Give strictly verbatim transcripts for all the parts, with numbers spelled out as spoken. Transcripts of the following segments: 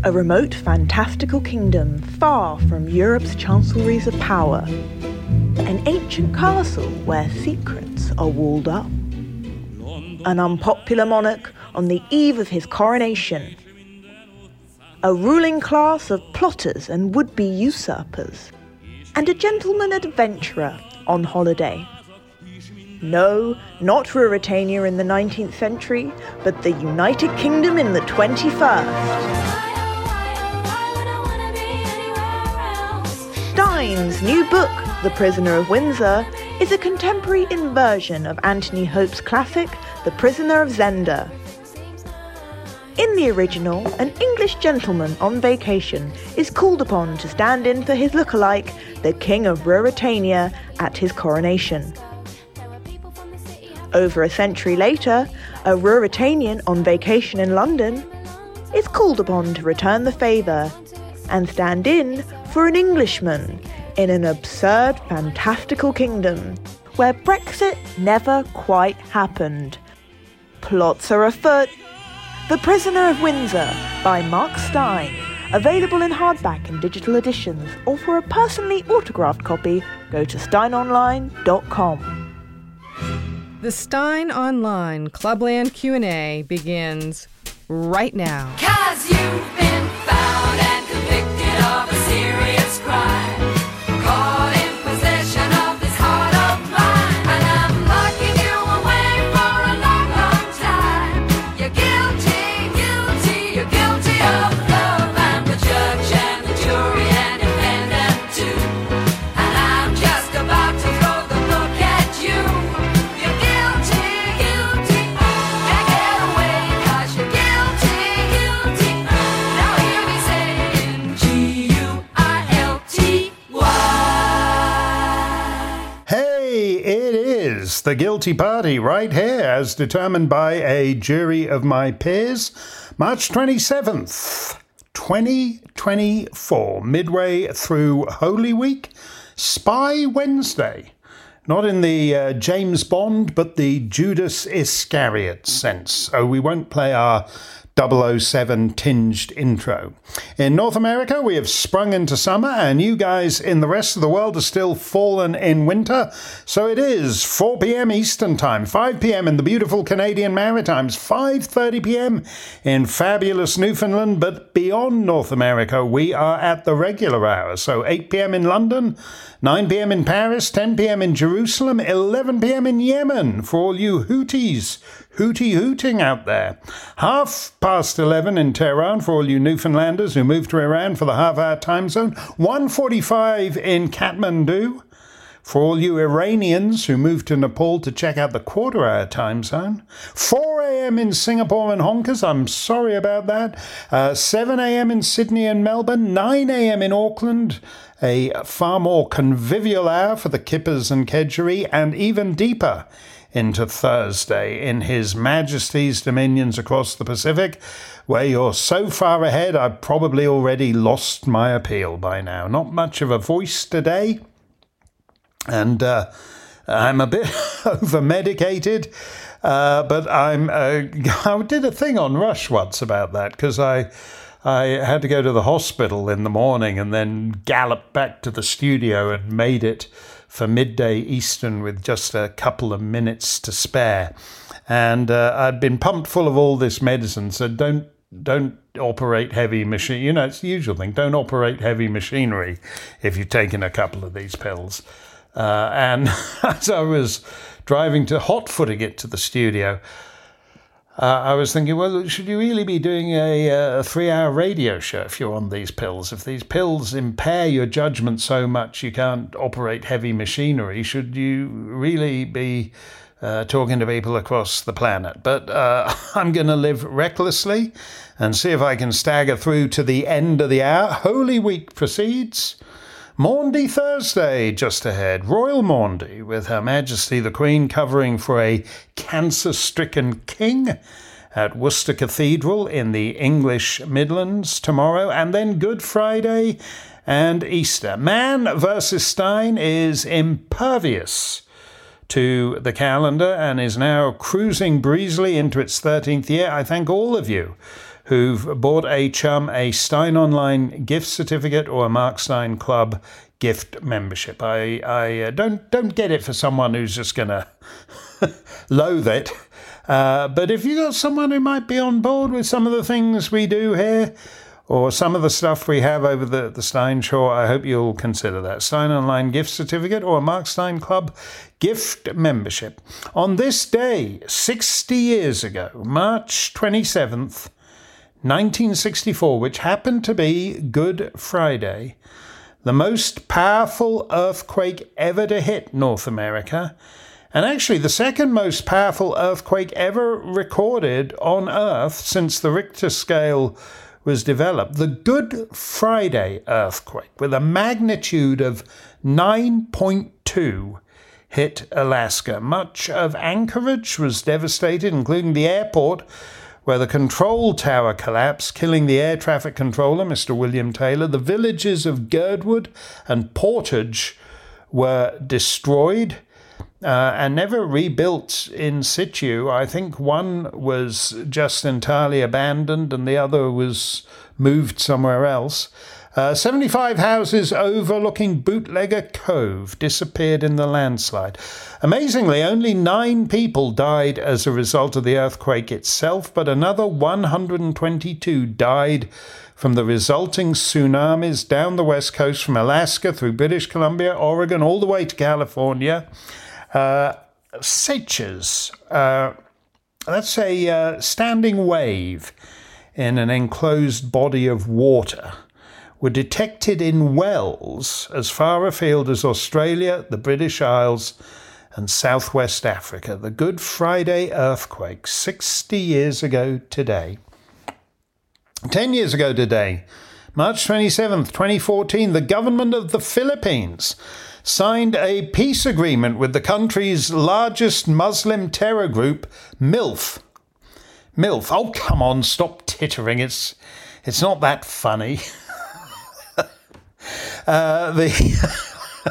a remote fantastical kingdom far from Europe's chancelleries of power. An ancient castle where secrets are walled up. An unpopular monarch on the eve of his coronation. A ruling class of plotters and would-be usurpers. And a gentleman adventurer on holiday. No, not Ruritania in the nineteenth century, but the United Kingdom in the twenty-first. Stein's new book, The Prisoner of Windsor, is a contemporary inversion of Anthony Hope's classic, The Prisoner of Zenda. In the original, an English gentleman on vacation is called upon to stand in for his lookalike, the King of Ruritania, at his coronation. Over a century later, a Ruritanian on vacation in London is called upon to return the favour and stand in for an Englishman in an absurd, fantastical kingdom where Brexit never quite happened. Plots are afoot. The Prisoner of Windsor by Mark Stein, available in hardback and digital editions, or for a personally autographed copy, go to stein online dot com. The Stein Online Clubland Q and A begins right now. 'Cause you've been found and convicted of a serious crime, caught in possession of this heart of mine, and I'm locking you away for a long, long time. You're guilty, guilty, you're guilty of love. I'm the judge and the jury and defendant too, and I'm just about to throw the book at you. You're guilty, guilty, can't get away 'cause you're guilty, guilty. Now hear me saying G U I L T Y. Hey, it is the guilty party right here, as determined by a jury of my peers. March twenty-seventh, twenty twenty-four, midway through Holy Week, Spy Wednesday. Not in the uh, James Bond, but the Judas Iscariot sense. Oh, we won't play our double oh seven tinged intro. In North America, we have sprung into summer, and you guys in the rest of the world are still fallen in winter. So it is four p.m. Eastern Time, five p.m. in the beautiful Canadian Maritimes, five thirty p.m. in fabulous Newfoundland. But beyond North America, we are at the regular hour. So eight p.m. in London, nine p.m. in Paris, ten p.m. in Jerusalem, eleven p.m. in Yemen for all you Houthis hooty hooting out there. Half past eleven in Tehran for all you Newfoundlanders who moved to Iran for the half-hour time zone. one forty-five in Kathmandu for all you Iranians who moved to Nepal to check out the quarter-hour time zone. four a.m. in Singapore and Hong Kong. I'm sorry about that. Uh, seven a.m. in Sydney and Melbourne. nine a.m. in Auckland. A far more convivial hour for the Kippers and Kedgeree, and even deeper into Thursday in His Majesty's dominions across the Pacific, where you're so far ahead I've probably already lost my appeal by now. Not much of a voice today, and uh, I'm a bit over-medicated, uh, but I'm. Uh, I did a thing on Rush once about that, because I... I had to go to the hospital in the morning and then gallop back to the studio and made it for midday Eastern with just a couple of minutes to spare. And uh, I'd been pumped full of all this medicine, so don't don't operate heavy machine. You know, it's the usual thing. Don't operate heavy machinery if you've taken a couple of these pills. Uh, and as I was driving to hot-footing it to the studio, Uh, I was thinking, well, should you really be doing a, a three-hour radio show if you're on these pills? If these pills impair your judgment so much you can't operate heavy machinery, should you really be uh, talking to people across the planet? But uh, I'm going to live recklessly and see if I can stagger through to the end of the hour. Holy Week proceeds. Maundy Thursday just ahead. Royal Maundy with Her Majesty the Queen covering for a cancer-stricken king at Worcester Cathedral in the English Midlands tomorrow, and then Good Friday and Easter. Man versus Stein is impervious to the calendar and is now cruising breezily into its thirteenth year. I thank all of you who've bought a chum a Stein Online gift certificate or a Mark Stein Club gift membership. I, I uh, don't don't get it for someone who's just going to loathe it. Uh, but if you got someone who might be on board with some of the things we do here, or some of the stuff we have over the, the Stein Show, I hope you'll consider that. Stein Online gift certificate or a Mark Stein Club gift membership. On this day, sixty years ago, March twenty-seventh, nineteen sixty-four, which happened to be Good Friday, the most powerful earthquake ever to hit North America, and actually the second most powerful earthquake ever recorded on Earth since the Richter scale was developed, the Good Friday earthquake, with a magnitude of nine point two, hit Alaska. Much of Anchorage was devastated, including the airport, where the control tower collapsed, killing the air traffic controller, Mister William Taylor. The villages of Girdwood and Portage were destroyed uh, and never rebuilt in situ. I think one was just entirely abandoned and the other was moved somewhere else. Uh, seventy-five houses overlooking Bootlegger Cove disappeared in the landslide. Amazingly, only nine people died as a result of the earthquake itself, but another one hundred twenty-two died from the resulting tsunamis down the west coast from Alaska through British Columbia, Oregon, all the way to California. Uh, Seiches, uh, that's a uh, standing wave in an enclosed body of water, were detected in wells as far afield as Australia, the British Isles, and southwest Africa. The Good Friday earthquake, sixty years ago today. Ten years ago today, March twenty-seventh, twenty fourteen, the government of the Philippines signed a peace agreement with the country's largest Muslim terror group, MILF. MILF. Oh, come on, stop tittering. It's, it's not that funny. Uh, the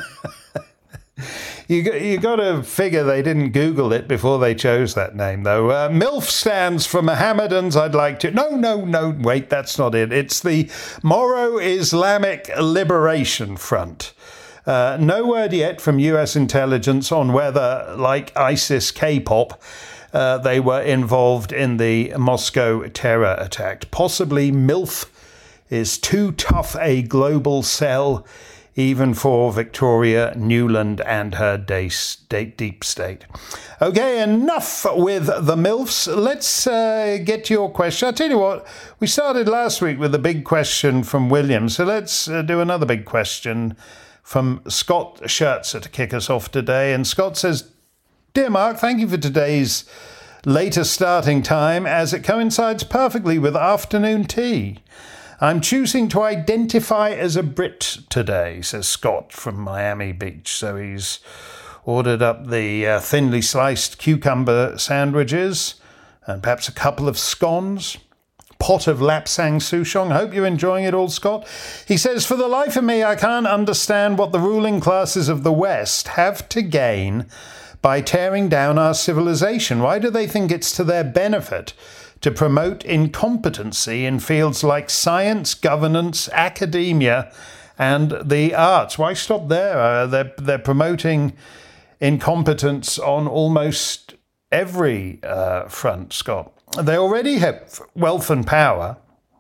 you you got to figure they didn't Google it before they chose that name, though. Uh, MILF stands for Mohammedans. I'd like to. No, no, no. Wait, that's not it. It's the Moro Islamic Liberation Front. Uh, no word yet from U S intelligence on whether, like ISIS K-pop, uh, they were involved in the Moscow terror attack. Possibly MILF is too tough a global sell even for Victoria Nuland and her deep state. Okay, enough with the MILFs. Let's uh, get to your question. I'll tell you what, we started last week with a big question from William, so let's uh, do another big question from Scott Schertzer to kick us off today. And Scott says, "Dear Mark, thank you for today's later starting time as it coincides perfectly with afternoon tea. I'm choosing to identify as a Brit today," says Scott from Miami Beach. So he's ordered up the uh, thinly sliced cucumber sandwiches and perhaps a couple of scones, pot of Lapsang Souchong. Hope you're enjoying it all, Scott. He says, "For the life of me, I can't understand what the ruling classes of the West have to gain by tearing down our civilization. Why do they think it's to their benefit to promote incompetency in fields like science, governance, academia, and the arts?" Why stop there? Uh, they're, they're promoting incompetence on almost every uh, front, Scott. They already have wealth and power,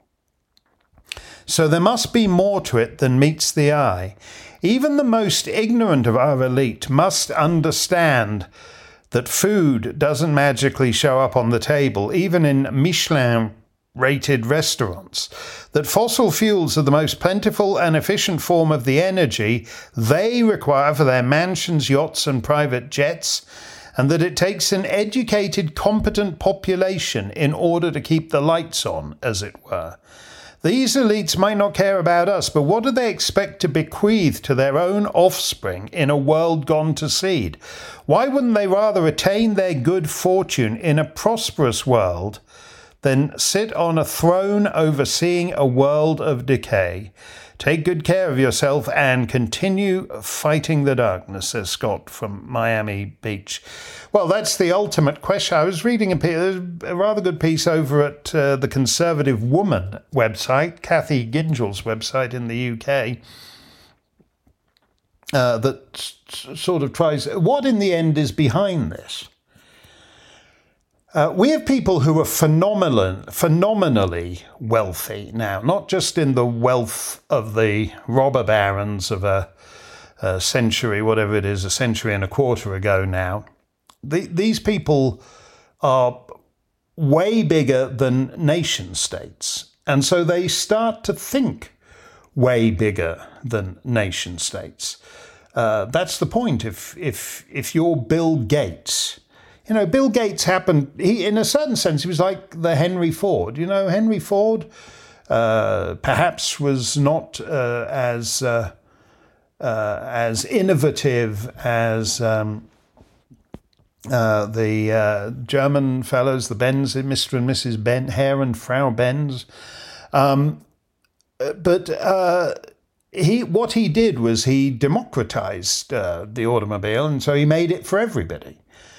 so there must be more to it than meets the eye. Even the most ignorant of our elite must understand that food doesn't magically show up on the table, even in Michelin-rated restaurants, that fossil fuels are the most plentiful and efficient form of the energy they require for their mansions, yachts, and private jets, and that it takes an educated, competent population in order to keep the lights on, as it were. These elites might not care about us, but what do they expect to bequeath to their own offspring in a world gone to seed? Why wouldn't they rather attain their good fortune in a prosperous world than sit on a throne overseeing a world of decay. Take good care of yourself and continue fighting the darkness, says Scott from Miami Beach. Well, that's the ultimate question. I was reading a, piece, a rather good piece over at uh, the Conservative Woman website, Kathy Gingell's website in the U K, uh, that s- sort of tries, what in the end is behind this? Uh, we have people who are phenomenal, phenomenally wealthy now, not just in the wealth of the robber barons of a, a century, whatever it is, a century and a quarter ago now. The, these people are way bigger than nation states. And so they start to think way bigger than nation states. Uh, that's the point. If, if, if you're Bill Gates... You know, Bill Gates happened, he, in a certain sense, he was like the Henry Ford. You know, Henry Ford uh, perhaps was not uh, as uh, uh, as innovative as um, uh, the uh, German fellows, the Benz, Mister and Missus Ben, Herr and Frau Benz. Um, but uh, he, what he did was he democratized uh, the automobile, and so he made it for everybody.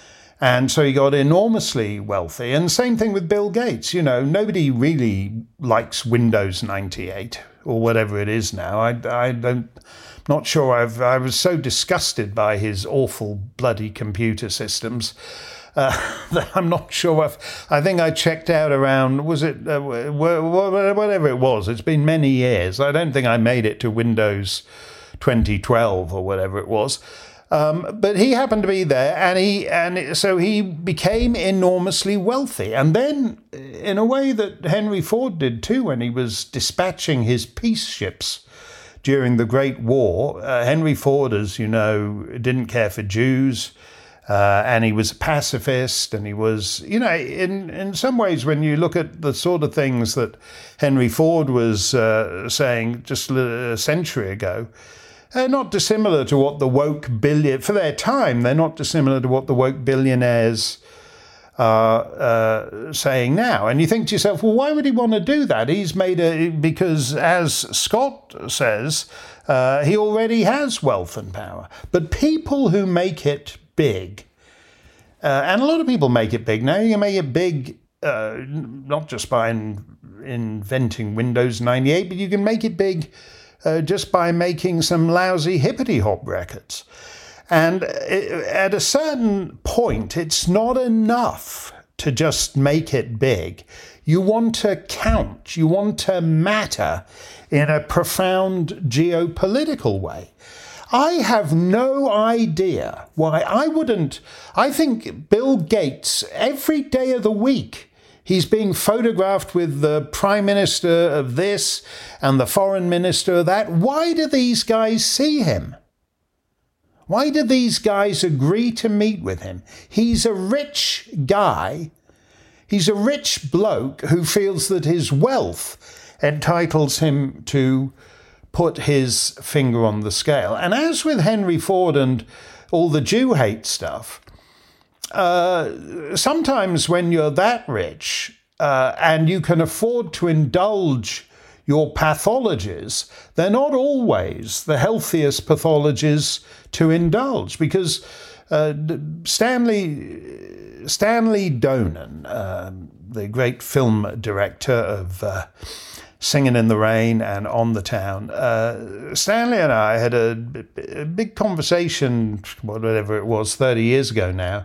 And so he got enormously wealthy. And same thing with Bill Gates. You know, nobody really likes Windows ninety-eight or whatever it is now. I, I don't, not sure. I've, I was so disgusted by his awful bloody computer systems uh, that I'm not sure. I've, I think I checked out around, was it, uh, whatever it was. It's been many years. I don't think I made it to Windows twenty twelve or whatever it was. Um, but he happened to be there, and he and so he became enormously wealthy. And then, in a way that Henry Ford did too, when he was dispatching his peace ships during the Great War, uh, Henry Ford, as you know, didn't care for Jews, uh, and he was a pacifist, and he was, you know, in in some ways, when you look at the sort of things that Henry Ford was uh, saying just a century ago. They're not dissimilar to what the woke billion, for their time, they're not dissimilar to what the woke billionaires are uh, saying now. And you think to yourself, well, why would he want to do that? He's made a, because as Scott says, uh, he already has wealth and power. But people who make it big, uh, and a lot of people make it big now, you can make it big uh, not just by in, inventing Windows ninety-eight, but you can make it big Uh, just by making some lousy hippity-hop records. And at a certain point, it's not enough to just make it big. You want to count, you want to matter in a profound geopolitical way. I have no idea why I wouldn't. I think Bill Gates, every day of the week, he's being photographed with the prime minister of this and the foreign minister of that. Why do these guys see him? Why do these guys agree to meet with him? He's a rich guy. He's a rich bloke who feels that his wealth entitles him to put his finger on the scale. And as with Henry Ford and all the Jew hate stuff, Uh, sometimes when you're that rich uh, and you can afford to indulge your pathologies, they're not always the healthiest pathologies to indulge, because uh, Stanley Stanley Donen, uh, the great film director of uh, Singing in the Rain and On the Town, uh, Stanley and I had a, a big conversation, whatever it was, thirty years ago now.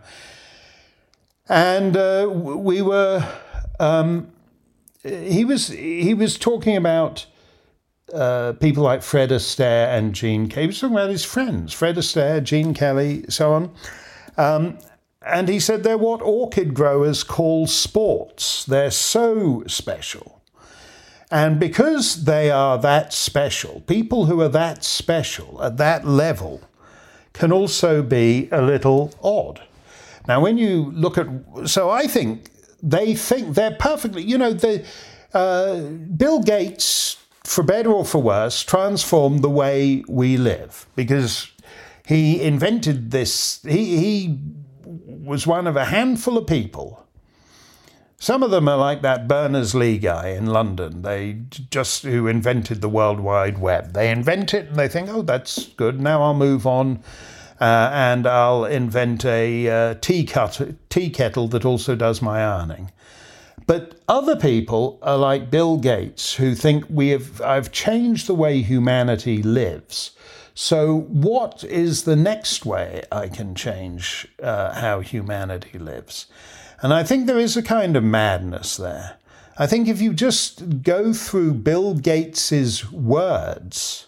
And uh, we were, um, he was he was talking about uh, people like Fred Astaire and Gene Kelly. He was talking about his friends, Fred Astaire, Gene Kelly, so on. Um, and he said they're what orchid growers call sports. They're so special. And because they are that special, people who are that special at that level can also be a little odd. Now, when you look at, so I think they think they're perfectly, you know, the uh, Bill Gates, for better or for worse, transformed the way we live, because he invented this. He, he was one of a handful of people Some of them are like that Berners-Lee guy in London. They just who invented the World Wide Web. They invent it and they think, oh, that's good. Now I'll move on uh, and I'll invent a uh, tea, cut, tea kettle that also does my ironing. But other people are like Bill Gates, who think we have I've changed the way humanity lives. So what is the next way I can change uh, how humanity lives? And I think there is a kind of madness there. I think if you just go through Bill Gates's words,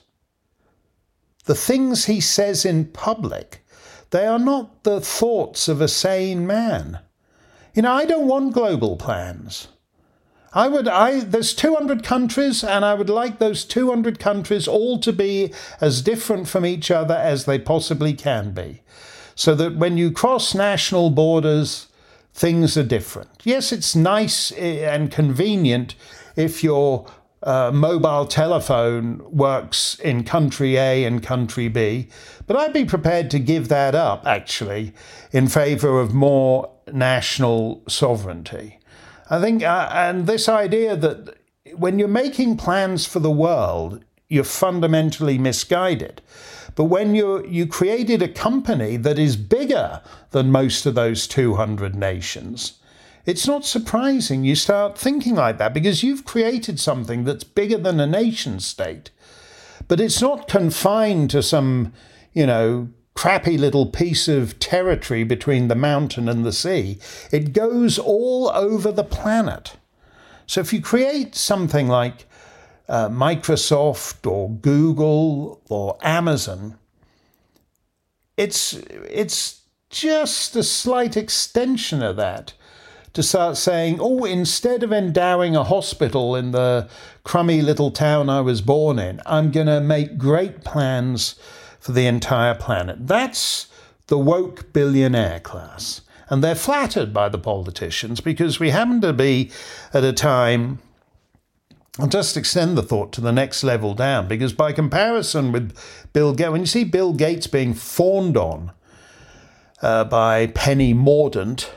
the things he says in public, they are not the thoughts of a sane man. You know, I don't want global plans. I would, I, there's two hundred countries, and I would like those two hundred countries all to be as different from each other as they possibly can be. So that when you cross national borders, things are different. Yes, it's nice and convenient if your uh, mobile telephone works in country A and country B, but I'd be prepared to give that up, actually, in favour of more national sovereignty. I think, uh, and this idea that when you're making plans for the world, you're fundamentally misguided. But when you you created a company that is bigger than most of those two hundred nations, it's not surprising you start thinking like that, because you've created something that's bigger than a nation state. But it's not confined to some, you know, crappy little piece of territory between the mountain and the sea. It goes all over the planet. So if you create something like uh, Microsoft or Google or Amazon, it's it's just a slight extension of that to start saying, oh, instead of endowing a hospital in the crummy little town I was born in, I'm going to make great plans for the entire planet. That's the woke billionaire class. And they're flattered by the politicians because we happen to be at a time, I'll just extend the thought to the next level down, because by comparison with Bill Gates, when you see Bill Gates being fawned on uh, by Penny Mordaunt,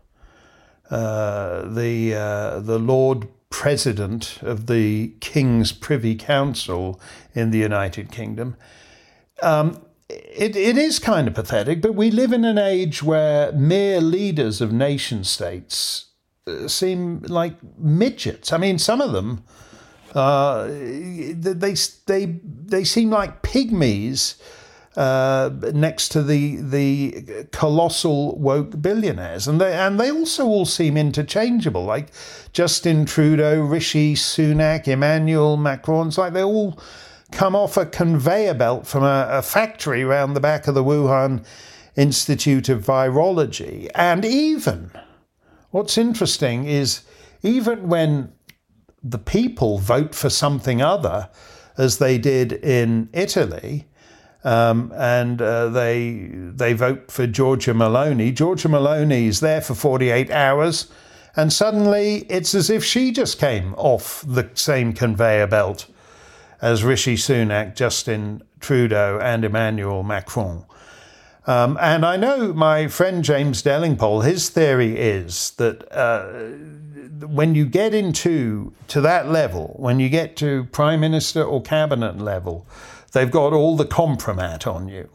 uh, the uh, the Lord President of the King's Privy Council in the United Kingdom, Um, it, it is kind of pathetic, but we live in an age where mere leaders of nation states uh, seem like midgets. I mean, some of them, uh, they they they seem like pygmies uh, next to the the colossal woke billionaires, and they and they also all seem interchangeable. Like Justin Trudeau, Rishi Sunak, Emmanuel Macron. It's like they all come off a conveyor belt from a, a factory around the back of the Wuhan Institute of Virology. And even, what's interesting is, even when the people vote for something other, as they did in Italy, um, and uh, they they vote for Giorgia Meloni, Giorgia Meloni is there for forty-eight hours, and suddenly it's as if she just came off the same conveyor belt as Rishi Sunak, Justin Trudeau, and Emmanuel Macron. Um, and I know my friend James Delingpole, his theory is that uh, when you get into to that level, when you get to prime minister or cabinet level, they've got all the compromat on you.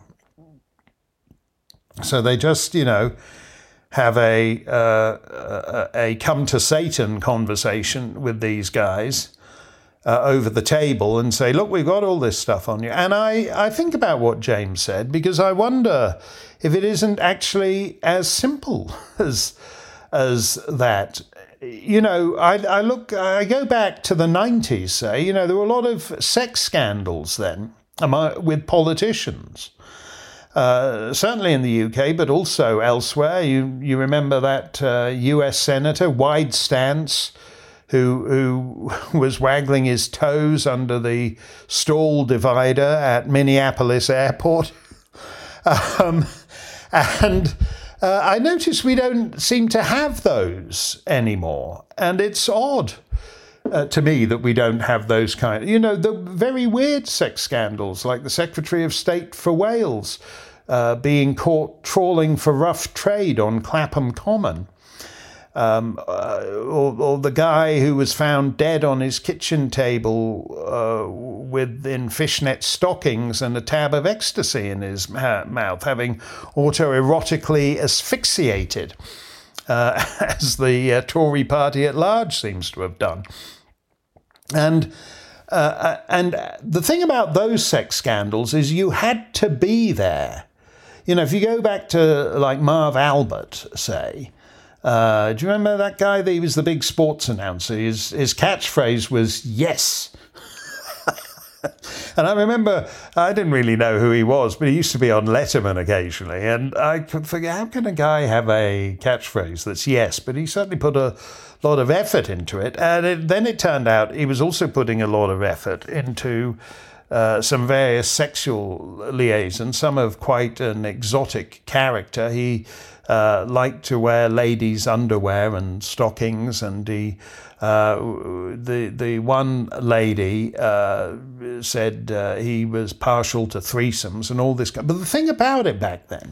So they just, you know, have a, uh, a, a come to Satan conversation with these guys Uh, over the table and say, look, we've got all this stuff on you. And I, I think about what James said, because I wonder if it isn't actually as simple as as that. You know, I, I look, I go back to the nineties, say, you know, there were a lot of sex scandals then with politicians. Uh, certainly in the U K, but also elsewhere. You, you remember that uh, U S Senator, Wide Stance, who who was waggling his toes under the stall divider at Minneapolis Airport. Um, and uh, I notice we don't seem to have those anymore. And it's odd uh, to me that we don't have those kind of, you know, the very weird sex scandals, like the Secretary of State for Wales uh, being caught trawling for rough trade on Clapham Common. Um, uh, or, or the guy who was found dead on his kitchen table uh, within fishnet stockings and a tab of ecstasy in his ma- mouth, having autoerotically asphyxiated, uh, as the uh, Tory party at large seems to have done. And uh, and the thing about those sex scandals is you had to be there. You know, if you go back to like Marv Albert, say, Uh, do you remember that guy? That he was the big sports announcer. His his catchphrase was "yes." And I remember, I didn't really know who he was, but he used to be on Letterman occasionally. And I could figure, how can a guy have a catchphrase that's yes? But he certainly put a lot of effort into it. And it, then it turned out he was also putting a lot of effort into uh, some various sexual liaisons, some of quite an exotic character. He Uh, liked to wear ladies' underwear and stockings, and he, uh, the the one lady uh, said uh, he was partial to threesomes and all this. But the thing about it back then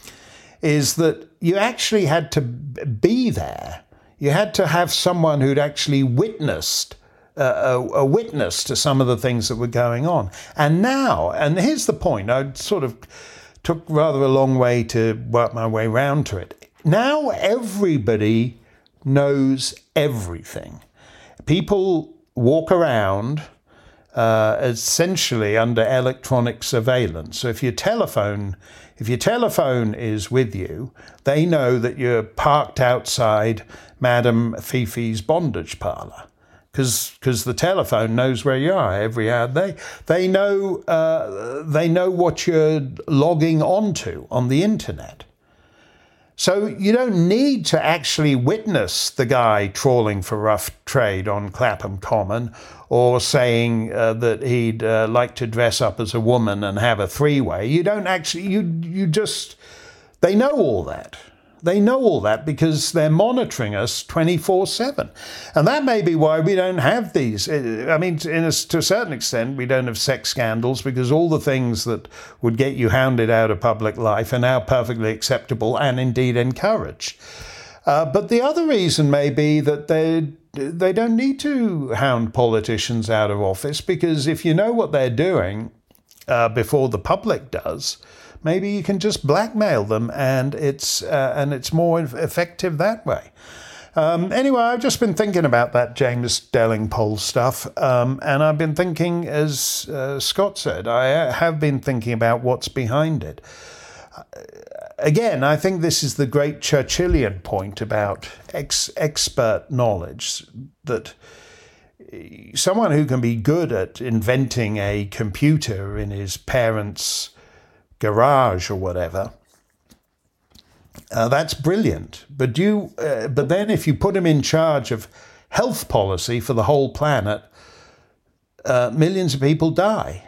is that you actually had to be there. You had to have someone who'd actually witnessed uh, a, a witness to some of the things that were going on. And now, and here's the point, I sort of took rather a long way to work my way round to it. Now everybody knows everything. People walk around uh, essentially under electronic surveillance. So if your telephone, if your telephone is with you, they know that you're parked outside Madame Fifi's bondage parlour. Because the telephone knows where you are every hour. They they know uh, they know what you're logging onto on the internet. So you don't need to actually witness the guy trawling for rough trade on Clapham Common, or saying uh, that he'd uh, like to dress up as a woman and have a three-way. You don't actually. You you just. They know all that. They know all that because they're monitoring us twenty-four seven. And that may be why we don't have these. I mean, in a, to a certain extent, we don't have sex scandals because all the things that would get you hounded out of public life are now perfectly acceptable and indeed encouraged. Uh, but the other reason may be that they they don't need to hound politicians out of office, because if you know what they're doing uh, before the public does, maybe you can just blackmail them, and it's uh, and it's more effective that way. Um, anyway, I've just been thinking about that James Delingpole stuff, um, and I've been thinking, as uh, Scott said, I have been thinking about what's behind it. Again, I think this is the great Churchillian point about ex- expert knowledge, that someone who can be good at inventing a computer in his parents' garage or whatever, uh, that's brilliant. But you, uh, but then if you put him in charge of health policy for the whole planet, uh, millions of people die.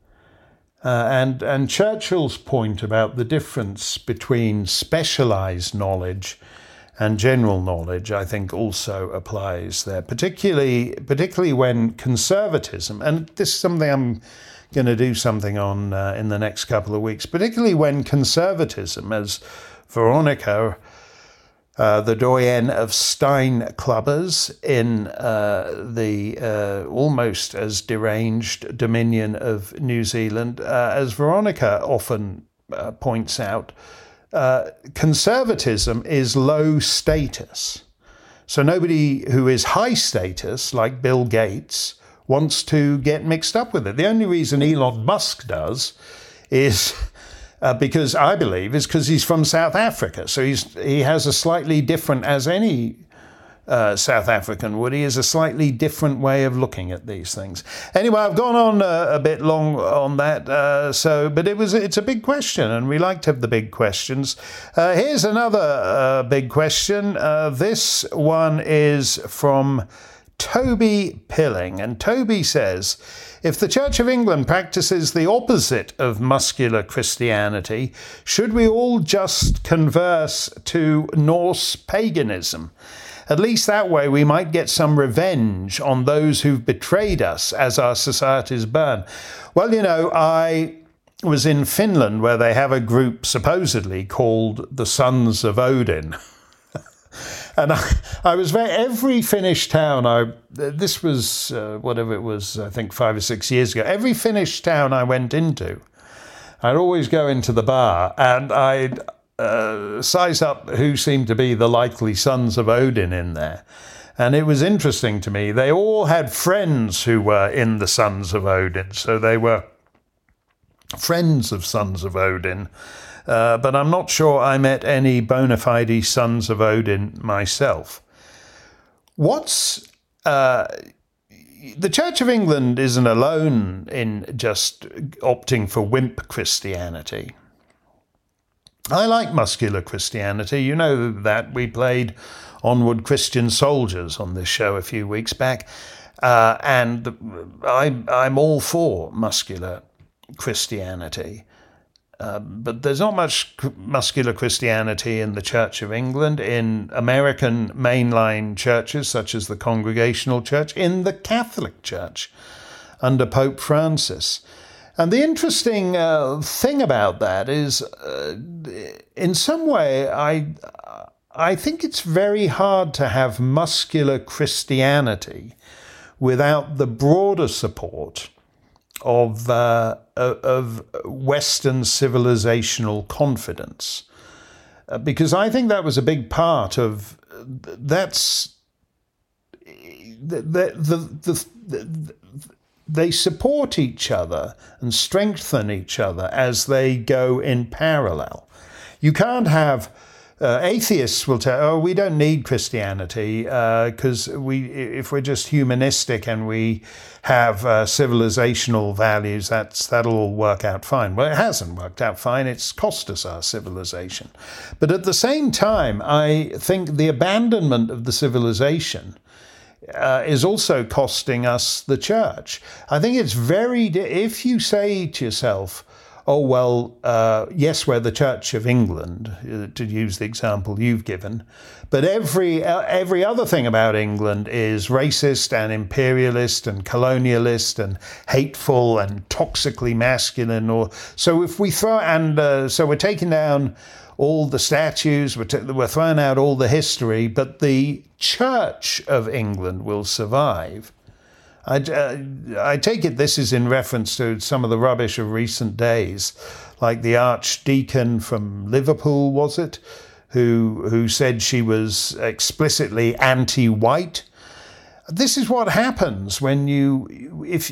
Uh, and and Churchill's point about the difference between specialised knowledge and general knowledge, I think, also applies there, particularly particularly when conservatism, and this is something I'm going to do something on uh, in the next couple of weeks, particularly when conservatism, as Veronica, uh, the doyenne of Stein clubbers in uh, the uh, almost as deranged Dominion of New Zealand, uh, as Veronica often uh, points out, uh, conservatism is low status. So nobody who is high status, like Bill Gates, wants to get mixed up with it. The only reason Elon Musk does is uh, because, I believe, is because he's from South Africa. So he's he has a slightly different, as any uh, South African would, he has a slightly different way of looking at these things. Anyway, I've gone on uh, a bit long on that. Uh, so, but it was it's a big question, and we like to have the big questions. Uh, here's another uh, big question. Uh, this one is from Toby Pilling, and Toby says, if the Church of England practices the opposite of muscular Christianity, should we all just converse to Norse paganism? At least that way we might get some revenge on those who've betrayed us as our societies burn. Well, you know, I was in Finland, where they have a group supposedly called the Sons of Odin. And I, I was very, every Finnish town, I this was, uh, whatever it was, I think five or six years ago, every Finnish town I went into, I'd always go into the bar and I'd uh, size up who seemed to be the likely sons of Odin in there. And it was interesting to me. They all had friends who were in the Sons of Odin. So they were friends of Sons of Odin. Uh, but I'm not sure I met any bona fide Sons of Odin myself. What's... Uh, the Church of England isn't alone in just opting for wimp Christianity. I like muscular Christianity. You know that. We played Onward Christian Soldiers on this show a few weeks back. Uh, and I, I'm all for muscular Christianity. Uh, but there's not much muscular Christianity in the Church of England, in American mainline churches such as the Congregational Church, in the Catholic Church under Pope Francis. And the interesting uh, thing about that is, uh, in some way, I I think it's very hard to have muscular Christianity without the broader support of uh, of Western civilizational confidence, uh, because I think that was a big part of that's the the the. the, the They support each other and strengthen each other as they go in parallel. You can't have uh, atheists will tell, oh, we don't need Christianity because uh, we, if we're just humanistic and we have uh, civilizational values, that's that'll all work out fine. Well, it hasn't worked out fine. It's cost us our civilization. But at the same time, I think the abandonment of the civilization Uh, is also costing us the church. I think it's very, if you say to yourself, oh, well, uh, yes, we're the Church of England, uh, to use the example you've given, but every uh, every other thing about England is racist and imperialist and colonialist and hateful and toxically masculine. Or so if we throw, and uh, so we're taking down all the statues, we're, t- we're throwing out all the history, but the Church of England will survive. I, uh, I take it this is in reference to some of the rubbish of recent days, like the Archdeacon from Liverpool, was it, who who said she was explicitly anti-white. This is what happens when you, if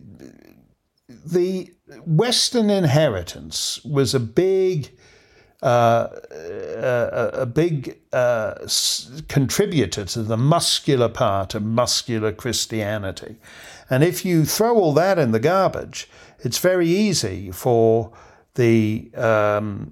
the Western inheritance was a big Uh, a, a big uh, s- contributor to the muscular part of muscular Christianity. And if you throw all that in the garbage, it's very easy for the um,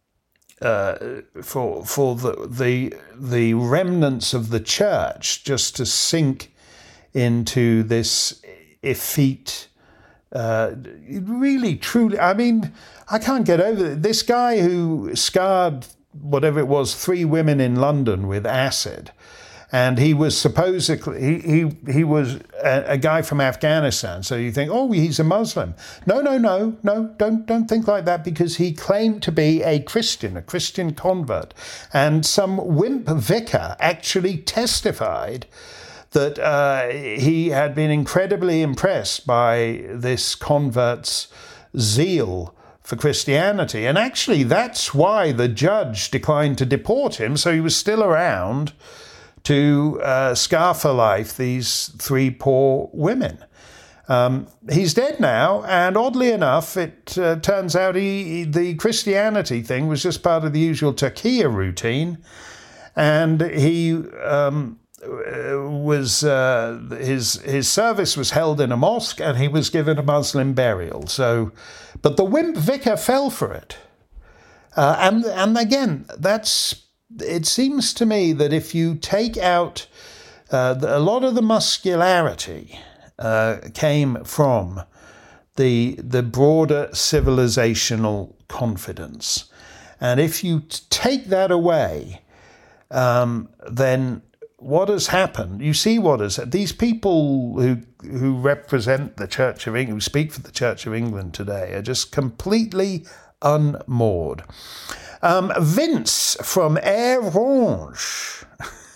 uh, for for the, the the remnants of the church just to sink into this effete. Uh, really, truly, I mean, I can't get over it. This guy who scarred, whatever it was, three women in London with acid, and he was supposedly, he he, he was a, a guy from Afghanistan, so you think, oh, he's a Muslim. No, no, no, no, don't, don't think like that, because he claimed to be a Christian, a Christian convert, and some wimp vicar actually testified that uh, he had been incredibly impressed by this convert's zeal for Christianity. And actually, that's why the judge declined to deport him, so he was still around to uh, scar for life these three poor women. Um, he's dead now, and oddly enough, it uh, turns out he, he, the Christianity thing was just part of the usual Turkiya routine, and he... Um, was uh, his his service was held in a mosque, and he was given a Muslim burial. So, but the wimp vicar fell for it, uh, and and again, that's it seems to me that if you take out uh, the, a lot of the muscularity uh, came from the the broader civilizational confidence, and if you t- take that away, um, then what has happened? You see what has these people who who represent the Church of England, who speak for the Church of England today, are just completely unmoored. Um, Vince from Air Orange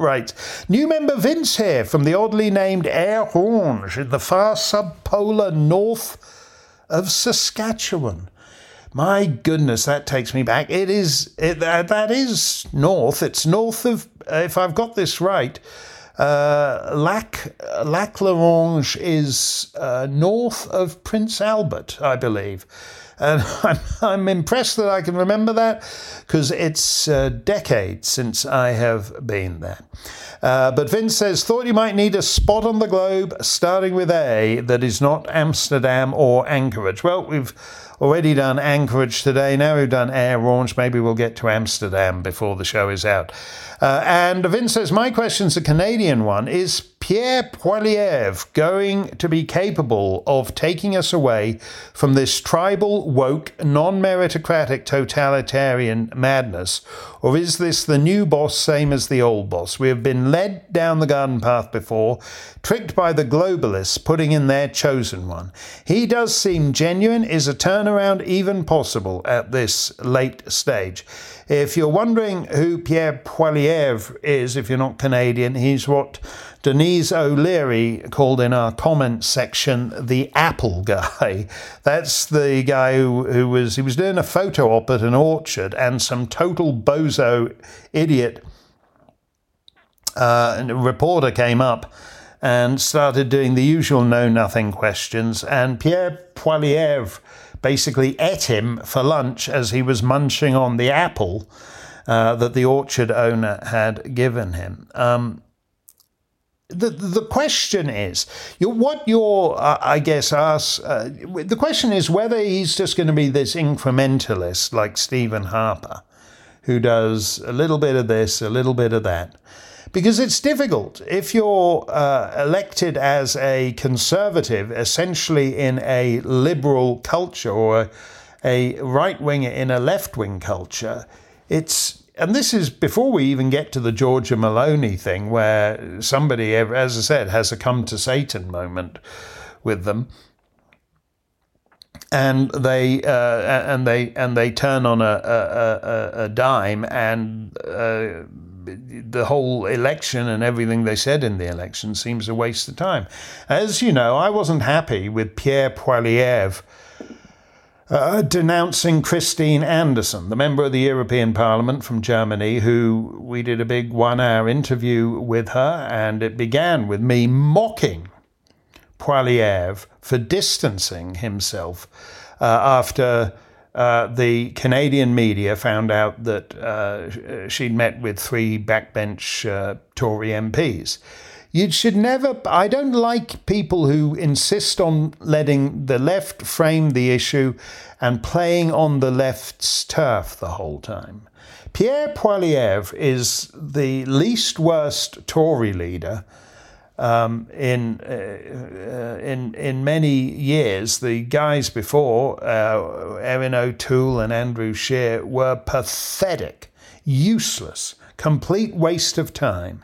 Right. New member Vince here from the oddly named Air Ronge in the far subpolar north of Saskatchewan. My goodness, that takes me back. It is, it, uh, that is north. It's north of, uh, if I've got this right, uh, Lac, Lac La Ronge is uh, north of Prince Albert, I believe. And I'm, I'm impressed that I can remember that because it's uh, decades since I have been there. Uh, but Vince says, thought you might need a spot on the globe starting with A that is not Amsterdam or Anchorage. Well, we've already done Anchorage today. Now we've done Air Ronge. Maybe we'll get to Amsterdam before the show is out. Uh, and Vince says, my question's a Canadian one. Is Pierre Poilievre going to be capable of taking us away from this tribal, woke, non-meritocratic totalitarian madness? Or is this the new boss, same as the old boss? We have been led down the garden path before, tricked by the globalists putting in their chosen one. He does seem genuine. Is a turnaround even possible at this late stage? If you're wondering who Pierre Poilievre is, if you're not Canadian, he's what Denise O'Leary called in our comments section the Apple guy. That's the guy who, who was, he was doing a photo op at an orchard and some total bozo idiot uh, reporter came up and started doing the usual know-nothing questions, and Pierre Poilievre basically ate him for lunch as he was munching on the apple uh, that the orchard owner had given him. Um, the the question is, you, what you're, uh, I guess, ask, uh, the question is whether he's just going to be this incrementalist like Stephen Harper, who does a little bit of this, a little bit of that. Because it's difficult. If you're uh, elected as a conservative, essentially in a liberal culture, or a right-winger in a left-wing culture, it's, and this is before we even get to the Georgia Maloney thing, where somebody, as I said, has a come to Satan moment with them, and they uh, and they and they turn on a a, a, a dime, and uh, the whole election and everything they said in the election seems a waste of time. As you know, I wasn't happy with Pierre Poilievre uh, denouncing Christine Anderson, the member of the European Parliament from Germany, who we did a big one-hour interview with her, and it began with me mocking Poilievre for distancing himself uh, after Uh, the Canadian media found out that uh, she'd met with three backbench uh, Tory M Ps. You should never, I don't like people who insist on letting the left frame the issue and playing on the left's turf the whole time. Pierre Poilievre is the least worst Tory leader Um, in uh, in in many years. The guys before, uh, Erin O'Toole and Andrew Scheer, were pathetic, useless, complete waste of time.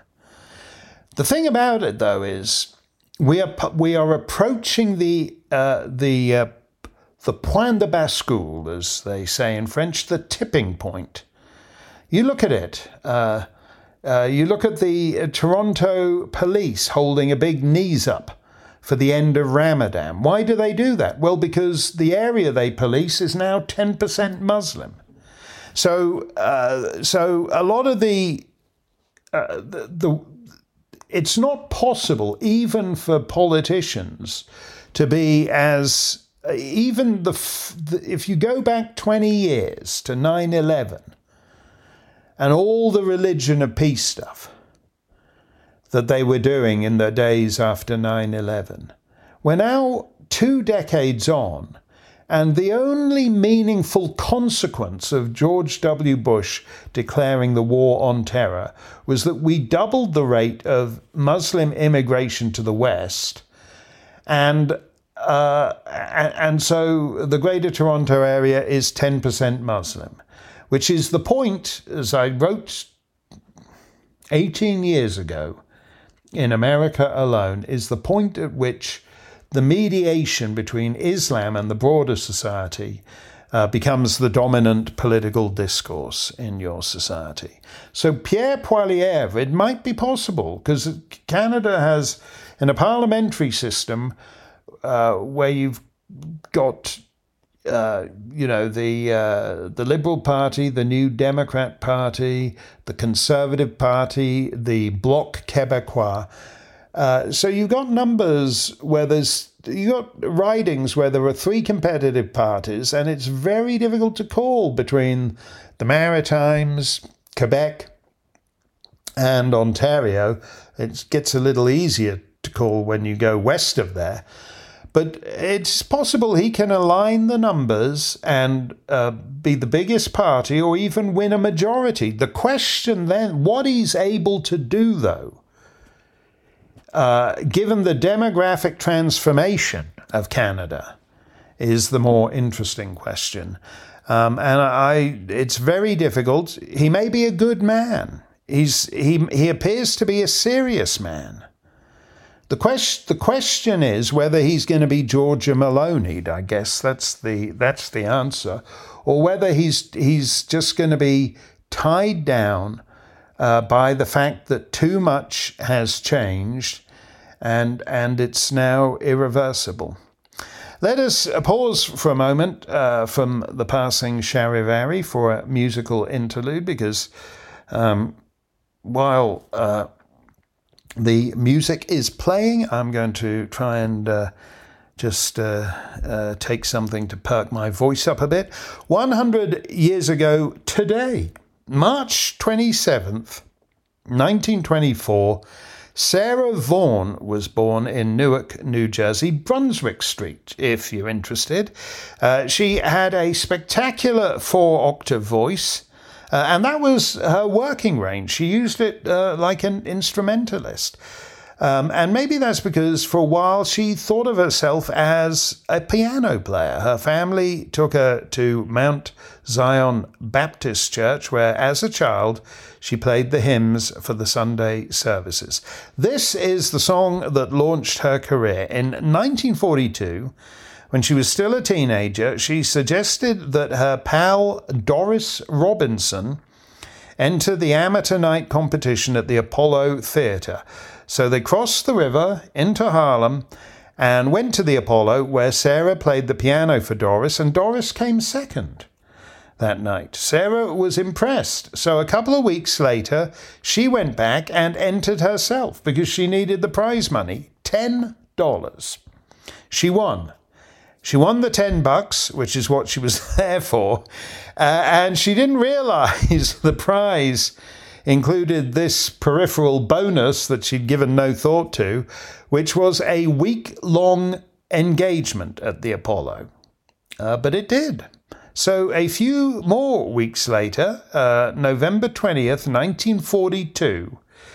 The thing about it, though, is we are we are approaching the uh, the uh, the point de bascule, as they say in French, the tipping point. You look at it. Uh, Uh, you look at the uh, Toronto police holding a big knees up for the end of Ramadan. Why do they do that? Well, because the area they police is now ten percent Muslim. So, uh, so a lot of the, uh, the, the, it's not possible even for politicians to be as, uh, even the, the, if you go back twenty years to nine eleven, and all the religion of peace stuff that they were doing in the days after nine eleven. We're now two decades on, and the only meaningful consequence of George W. Bush declaring the war on terror was that we doubled the rate of Muslim immigration to the West, and uh, and so the Greater Toronto area is ten percent Muslim. Which is the point, as I wrote eighteen years ago, in America alone, is the point at which the mediation between Islam and the broader society uh, becomes the dominant political discourse in your society. So Pierre Poilievre, it might be possible, because Canada has, in a parliamentary system uh, where you've got, uh, you know, the uh, the Liberal Party, the New Democrat Party, the Conservative Party, the Bloc Québécois. Uh, so you've got numbers where there's, you got ridings where there are three competitive parties, and it's very difficult to call between the Maritimes, Quebec, and Ontario. It gets a little easier to call when you go west of there. But it's possible he can align the numbers and uh, be the biggest party or even win a majority. The question then, what he's able to do, though, uh, given the demographic transformation of Canada, is the more interesting question. Um, and I, it's very difficult. He may be a good man. He's he he appears to be a serious man. The question, the question is whether he's going to be Giorgia Meloni. I guess that's the that's the answer, or whether he's he's just going to be tied down uh, by the fact that too much has changed, and and it's now irreversible. Let us pause for a moment uh, from the passing Charivari for a musical interlude, because um, while uh, the music is playing, I'm going to try and uh, just uh, uh, take something to perk my voice up a bit. one hundred years ago today, March twenty-seventh, nineteen twenty-four, Sarah Vaughan was born in Newark, New Jersey, Brunswick Street, if you're interested. Uh, she had a spectacular four-octave voice, uh, and that was her working range. She used it uh, like an instrumentalist. Um, and maybe that's because for a while she thought of herself as a piano player. Her family took her to Mount Zion Baptist Church, where as a child she played the hymns for the Sunday services. This is the song that launched her career. In nineteen forty-two, when she was still a teenager, she suggested that her pal Doris Robinson enter the amateur night competition at the Apollo Theatre. So they crossed the river into Harlem and went to the Apollo, where Sarah played the piano for Doris, and Doris came second that night. Sarah was impressed. So a couple of weeks later, she went back and entered herself because she needed the prize money, ten dollars. She won. She won the ten bucks, which is what she was there for, uh, and she didn't realize the prize included this peripheral bonus that she'd given no thought to, which was a week-long engagement at the Apollo. Uh, but it did. So a few more weeks later, uh, November twentieth, nineteen forty-two,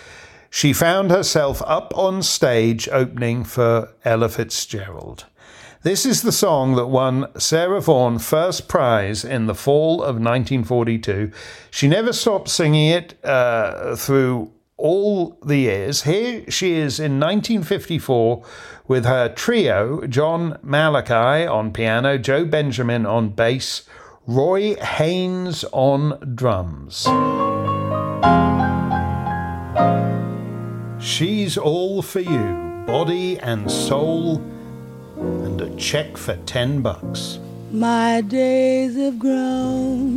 she found herself up on stage opening for Ella Fitzgerald. This is the song that won Sarah Vaughan first prize in the fall of nineteen forty-two. She never stopped singing it uh, through all the years. Here she is in nineteen fifty-four with her trio, John Malachi on piano, Joe Benjamin on bass, Roy Haynes on drums. She's all for you, body and soul, and a check for ten bucks. My days have grown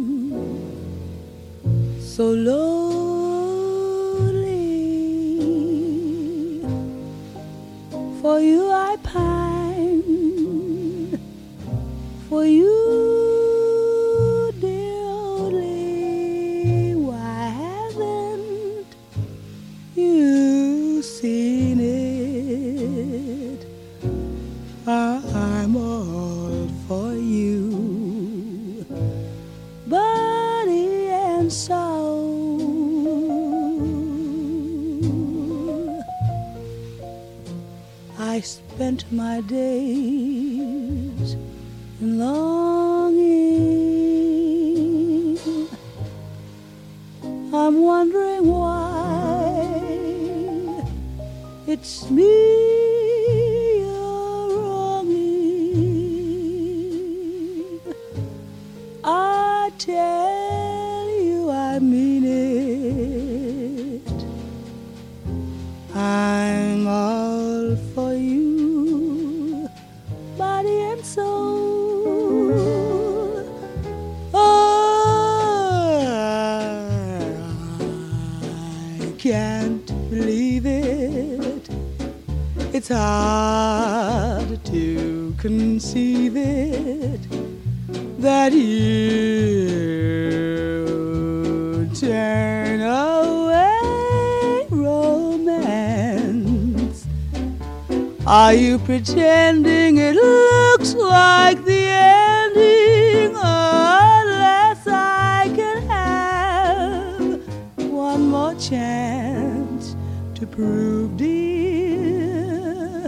so lonely. For you I pine, for you dearly. Why haven't you seen it? I'm all for you, body and soul. I spent my days in longing. I'm wondering why it's me soul. Oh, I can't believe it. It's hard to conceive it that you turn away romance. Are you pretending it looks like the ending? Unless I can have one more chance to prove, dear,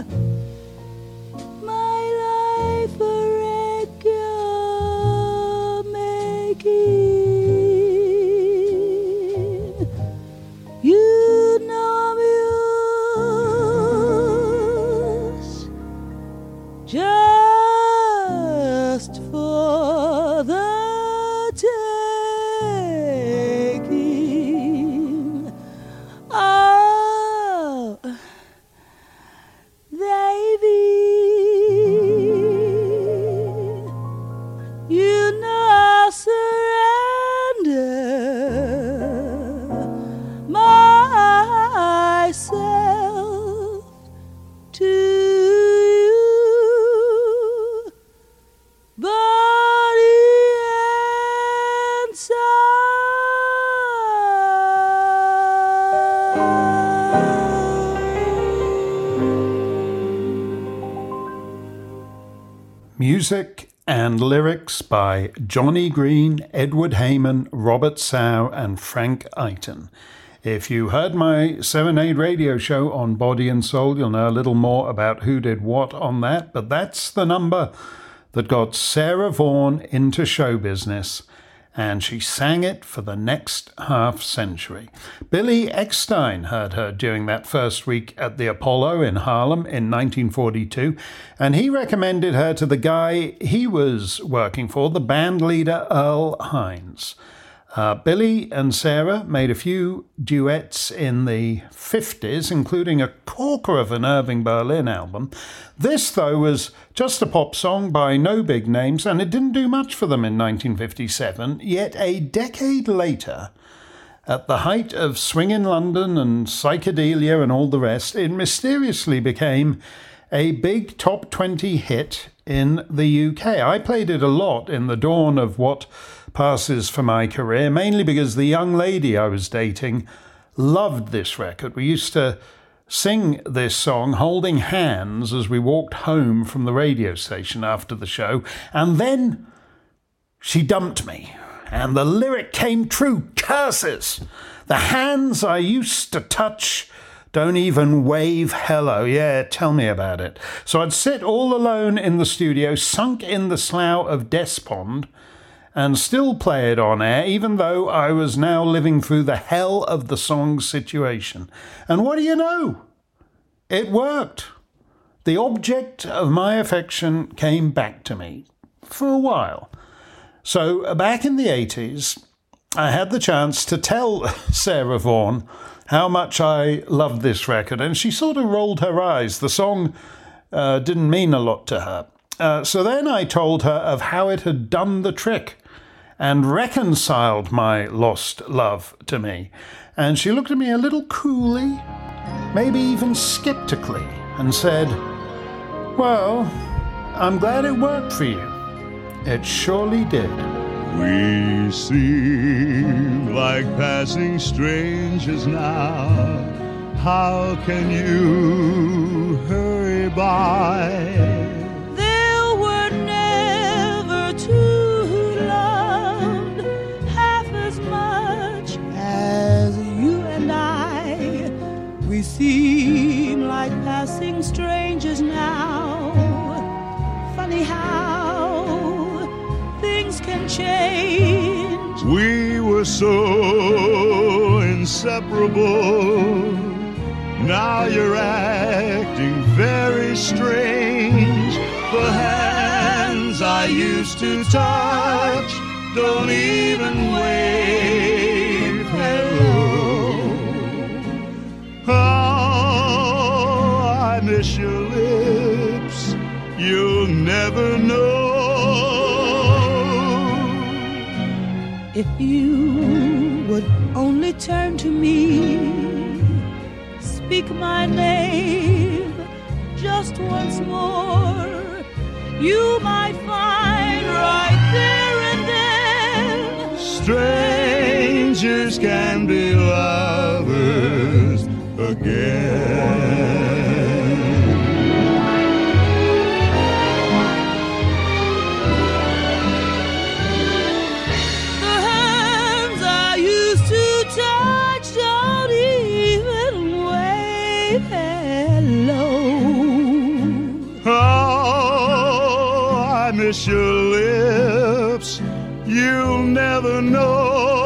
my life a wreck you're making. You know I'm yours just for the taking. Oh, baby, you know I'll surrender myself to you, body and soul. Music and lyrics by Johnny Green, Edward Heyman, Robert Sow, and Frank Eiton. If you heard my Serenade radio show on Body and Soul, you'll know a little more about who did what on that, but that's the number that got Sarah Vaughan into show business, and she sang it for the next half century. Billy Eckstein heard her during that first week at the Apollo in Harlem in nineteen forty-two, and he recommended her to the guy he was working for, the band leader Earl Hines. Uh, Billy and Sarah made a few duets in the fifties, including a corker of an Irving Berlin album. This, though, was just a pop song by no big names, and it didn't do much for them in nineteen fifty-seven. Yet a decade later, at the height of swing in London and psychedelia and all the rest, it mysteriously became a big top twenty hit in the U K. I played it a lot in the dawn of what passes for my career, mainly because the young lady I was dating loved this record. We used to sing this song holding hands as we walked home from the radio station after the show, and then she dumped me, and the lyric came true. Curses! The hands I used to touch don't even wave hello. Yeah, tell me about it. So I'd sit all alone in the studio, sunk in the slough of Despond, and still play it on air, even though I was now living through the hell of the song situation. And what do you know? It worked. The object of my affection came back to me for a while. So back in the eighties, I had the chance to tell Sarah Vaughan how much I loved this record, and she sort of rolled her eyes. The song uh, didn't mean a lot to her. Uh, so then I told her of how it had done the trick and reconciled my lost love to me. And she looked at me a little coolly, maybe even skeptically, and said, "Well, I'm glad it worked for you. It surely did." We seem like passing strangers now. How can you hurry by? There were never two who loved half as much as you and I. We seem like passing strangers now. Funny how things can change. We were so inseparable. Now you're acting very strange. The hands I used to touch don't even wave hello. Oh, I miss your lips, your you'll never know. If you would only turn to me, speak my name just once more, you might find right there and then Strangers can be lovers again. the hands I used to touch don't even wave hello. Oh, I miss your lips. You'll never know.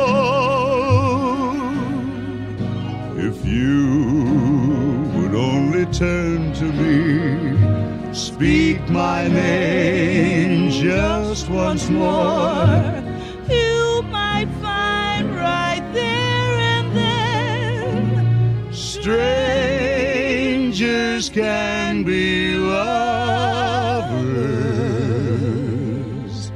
If you would only turn to me, speak my name just once more, You might find right there and then strangers can be lovers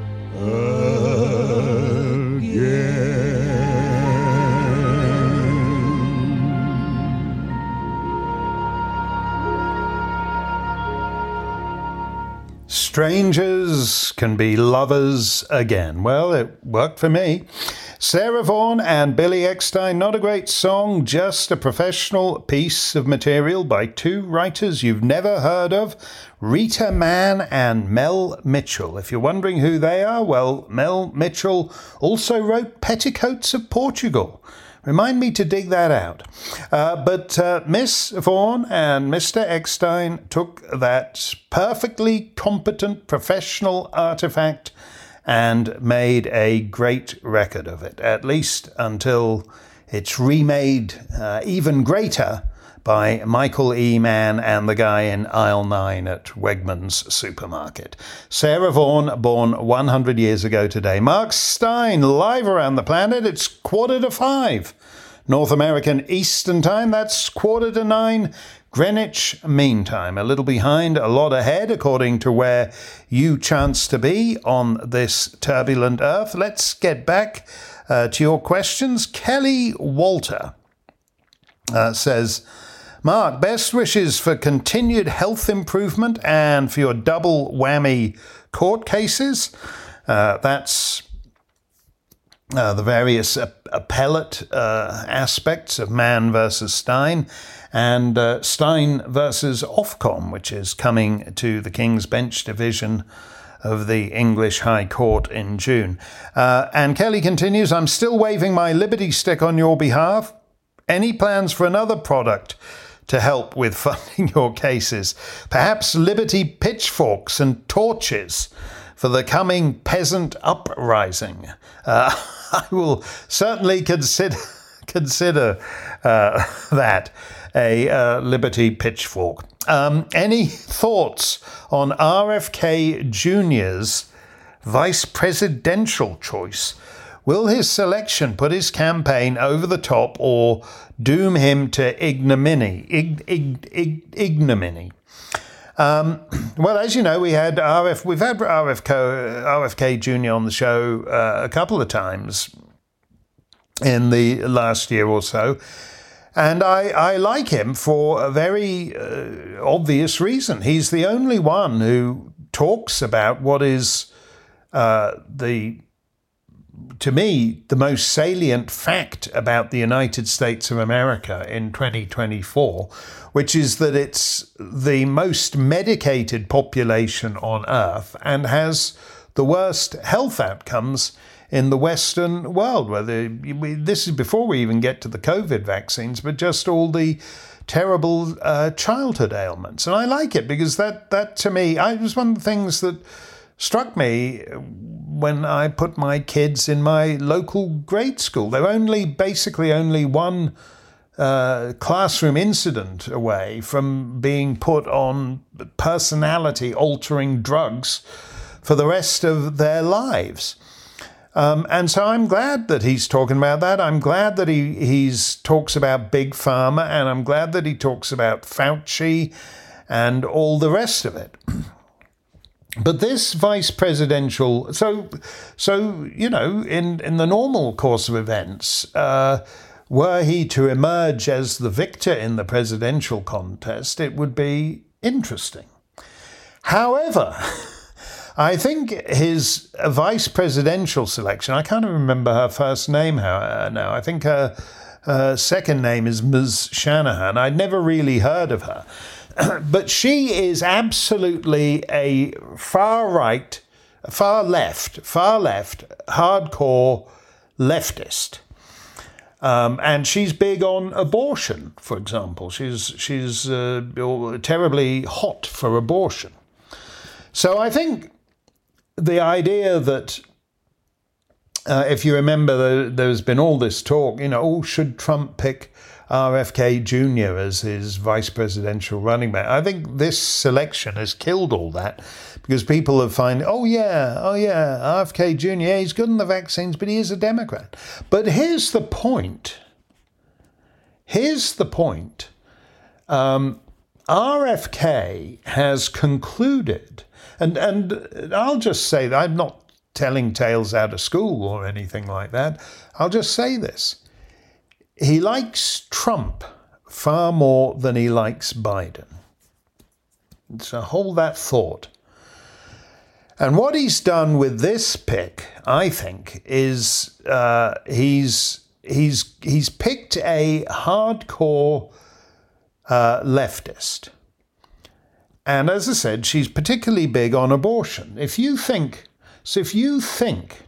again. Strangers can be lovers again. Well, it worked for me. Sarah Vaughan and Billy Eckstine, not a great song, just a professional piece of material by two writers you've never heard of, Rita Mann and Mel Mitchell. If you're wondering who they are, well, Mel Mitchell also wrote Petticoats of Portugal. Remind me to dig that out. Uh, but uh, Miss Vaughan and Mister Eckstine took that perfectly competent professional artifact and made a great record of it, at least until it's remade uh, even greater by Michael E. Mann and the guy in aisle nine at Wegmans Supermarket. Sarah Vaughan, born one hundred years ago today. Mark Stein, live around the planet. It's quarter to five. North American Eastern Time, that's quarter to nine. Greenwich Mean Time, a little behind, a lot ahead, according to where you chance to be on this turbulent earth. Let's get back uh, to your questions. Kelly Walter uh, says, Mark, best wishes for continued health improvement and for your double whammy court cases. Uh, that's uh, the various ap- appellate uh, aspects of Mann versus Stein, and uh, Stein versus Ofcom, which is coming to the King's Bench Division of the English High Court in June. Uh, and Kelly continues, I'm still waving my Liberty stick on your behalf. Any plans for another product to help with funding your cases? Perhaps Liberty pitchforks and torches for the coming peasant uprising. Uh, I will certainly consider consider uh, that. A uh, Liberty pitchfork. Um, any thoughts on R F K Junior's vice presidential choice? Will his selection put his campaign over the top or doom him to ignominy? Ig, ig, ig, ignominy. Um, well, as you know, we had R F. We've had R F K, R F K Junior on the show uh, a couple of times in the last year or so. And I, I like him for a very uh, obvious reason. He's the only one who talks about what is uh, the, to me, the most salient fact about the United States of America in twenty twenty-four, which is that it's the most medicated population on Earth and has the worst health outcomes in the Western world. Whether we, this is before we even get to the COVID vaccines, but just all the terrible uh, childhood ailments. And I like it because that, that to me, I, it was one of the things that struck me when I put my kids in my local grade school. They were only, basically only one uh, classroom incident away from being put on personality-altering drugs for the rest of their lives. Um, and so I'm glad that he's talking about that. I'm glad that he he's talks about Big Pharma, and I'm glad that he talks about Fauci and all the rest of it. But this vice presidential, so, so you know, in, in the normal course of events, uh, were he to emerge as the victor in the presidential contest, it would be interesting. However, I think his vice presidential selection, I can't remember her first name now, I think her, her second name is Miz Shanahan. I'd never really heard of her. But she is absolutely a far right, far left, far left, hardcore leftist. Um, and she's big on abortion, for example. She's, she's uh, terribly hot for abortion. So I think the idea that, uh, if you remember, the, there's been all this talk, you know, oh, should Trump pick R F K Junior as his vice presidential running mate? I think this selection has killed all that because people have found, oh yeah, oh yeah, R F K Junior, yeah, he's good in the vaccines, but he is a Democrat. But here's the point. Here's the point. Um, R F K has concluded, and, and I'll just say that I'm not telling tales out of school or anything like that. I'll just say this. He likes Trump far more than he likes Biden. So hold that thought. And what he's done with this pick, I think, is uh, he's he's he's picked a hardcore uh, leftist. And as I said, she's particularly big on abortion. If you think, so if you think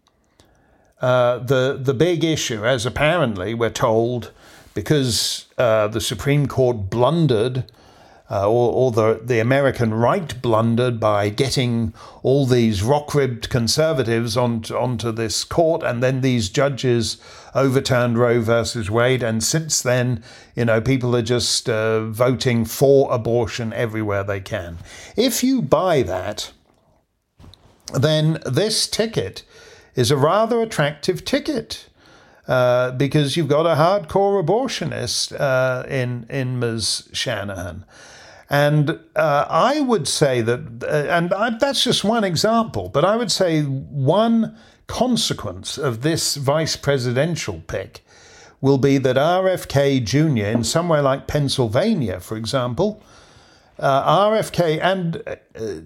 Uh, the the big issue, as apparently we're told, because uh, the Supreme Court blundered, uh, or, or the, the American right blundered by getting all these rock-ribbed conservatives onto, onto this court, and then these judges overturned Roe versus Wade, and since then, you know, people are just uh, voting for abortion everywhere they can. If you buy that, then this ticket is a rather attractive ticket uh, because you've got a hardcore abortionist uh, in in Miz Shanahan. And uh, I would say that, uh, and I, that's just one example, but I would say one consequence of this vice presidential pick will be that R F K Junior in somewhere like Pennsylvania, for example, uh, R F K and uh,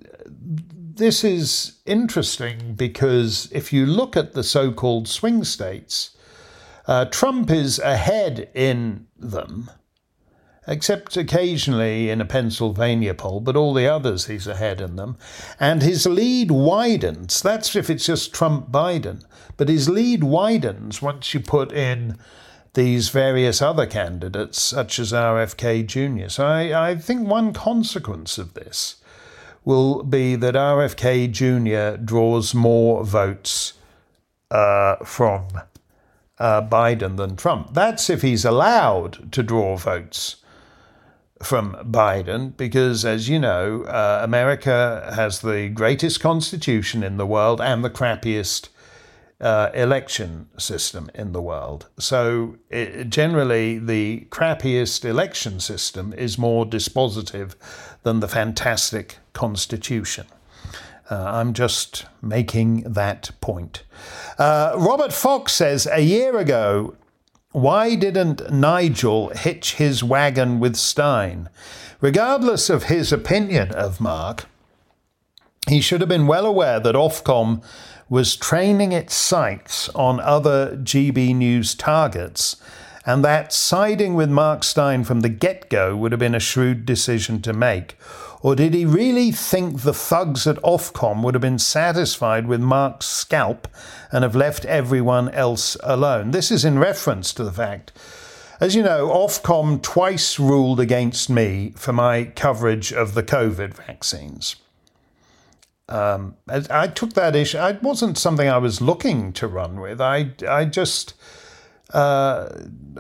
this is interesting because if you look at the so-called swing states, uh, Trump is ahead in them, except occasionally in a Pennsylvania poll, but all the others he's ahead in them. And his lead widens. That's if it's just Trump-Biden. But his lead widens once you put in these various other candidates, such as R F K Junior So I, I think one consequence of this will be that R F K Junior draws more votes uh, from uh, Biden than Trump. That's if he's allowed to draw votes from Biden, because, as you know, uh, America has the greatest constitution in the world and the crappiest uh, election system in the world. So it, generally, the crappiest election system is more dispositive than the fantastic Constitution. Uh, I'm just making that point. Uh, Robert Fox says, a year ago, why didn't Nigel hitch his wagon with Stein? Regardless of his opinion of Mark, he should have been well aware that Ofcom was training its sights on other G B News targets, and that siding with Mark Stein from the get-go would have been a shrewd decision to make. Or did he really think the thugs at Ofcom would have been satisfied with Mark's scalp and have left everyone else alone? This is in reference to the fact, as you know, Ofcom twice ruled against me for my coverage of the COVID vaccines. Um, I, I took that issue. It wasn't something I was looking to run with. I, I just... Uh,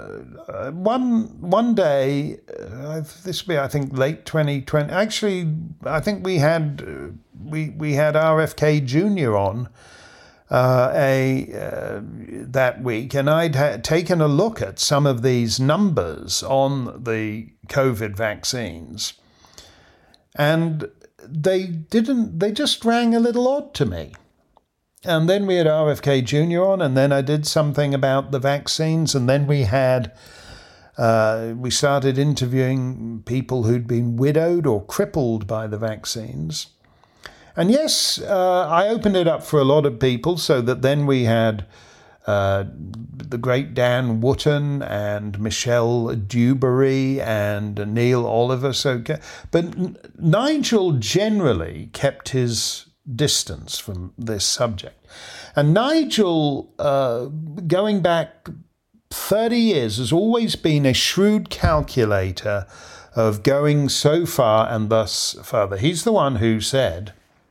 one one day, uh, this will be, I think, late twenty twenty. Actually, I think we had uh, we we had R F K Junior on uh, a uh, that week, and I'd ha- taken a look at some of these numbers on the COVID vaccines, and they didn't, they just rang a little odd to me. And then we had R F K Junior on, and then I did something about the vaccines, and then we had, uh, we started interviewing people who'd been widowed or crippled by the vaccines. And yes, uh, I opened it up for a lot of people, so that then we had uh, the great Dan Wootton and Michelle Dewberry and Neil Oliver. So, but Nigel generally kept his distance from this subject. And Nigel, uh, going back thirty years, has always been a shrewd calculator of going so far and thus further. He's the one who said,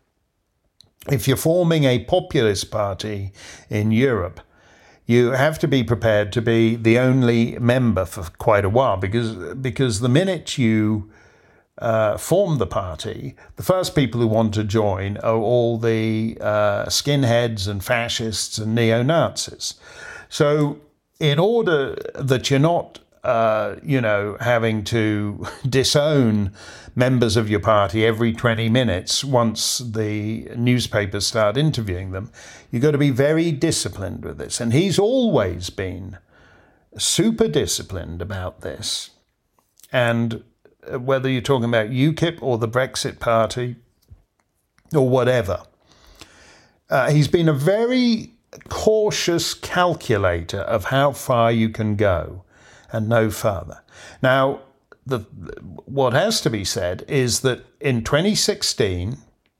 if you're forming a populist party in Europe, you have to be prepared to be the only member for quite a while, because, because the minute you Uh, form the party, the first people who want to join are all the uh, skinheads and fascists and neo-Nazis. So in order that you're not, uh, you know, having to disown members of your party every twenty minutes once the newspapers start interviewing them, you've got to be very disciplined with this. And he's always been super disciplined about this. And whether you're talking about UKIP or the Brexit Party or whatever, uh, he's been a very cautious calculator of how far you can go and no further. Now, the, what has to be said is that in twenty sixteen,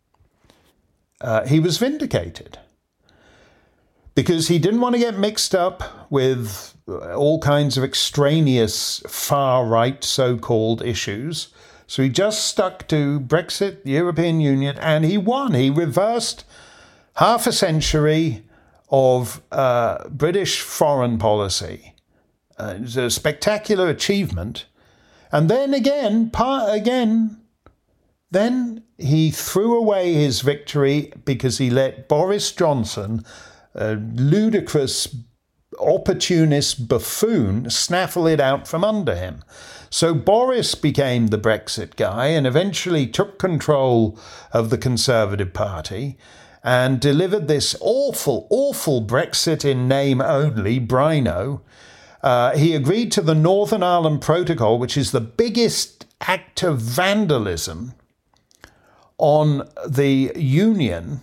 uh, he was vindicated, because he didn't want to get mixed up with all kinds of extraneous far-right so-called issues. So he just stuck to Brexit, the European Union, and he won. He reversed half a century of uh, British foreign policy. Uh, it was a spectacular achievement. And then again, par- again, then he threw away his victory because he let Boris Johnson, a ludicrous opportunist buffoon, snaffle it out from under him. So Boris became the Brexit guy and eventually took control of the Conservative Party and delivered this awful, awful Brexit in name only, Brino. Uh, he agreed to the Northern Ireland Protocol, which is the biggest act of vandalism on the Union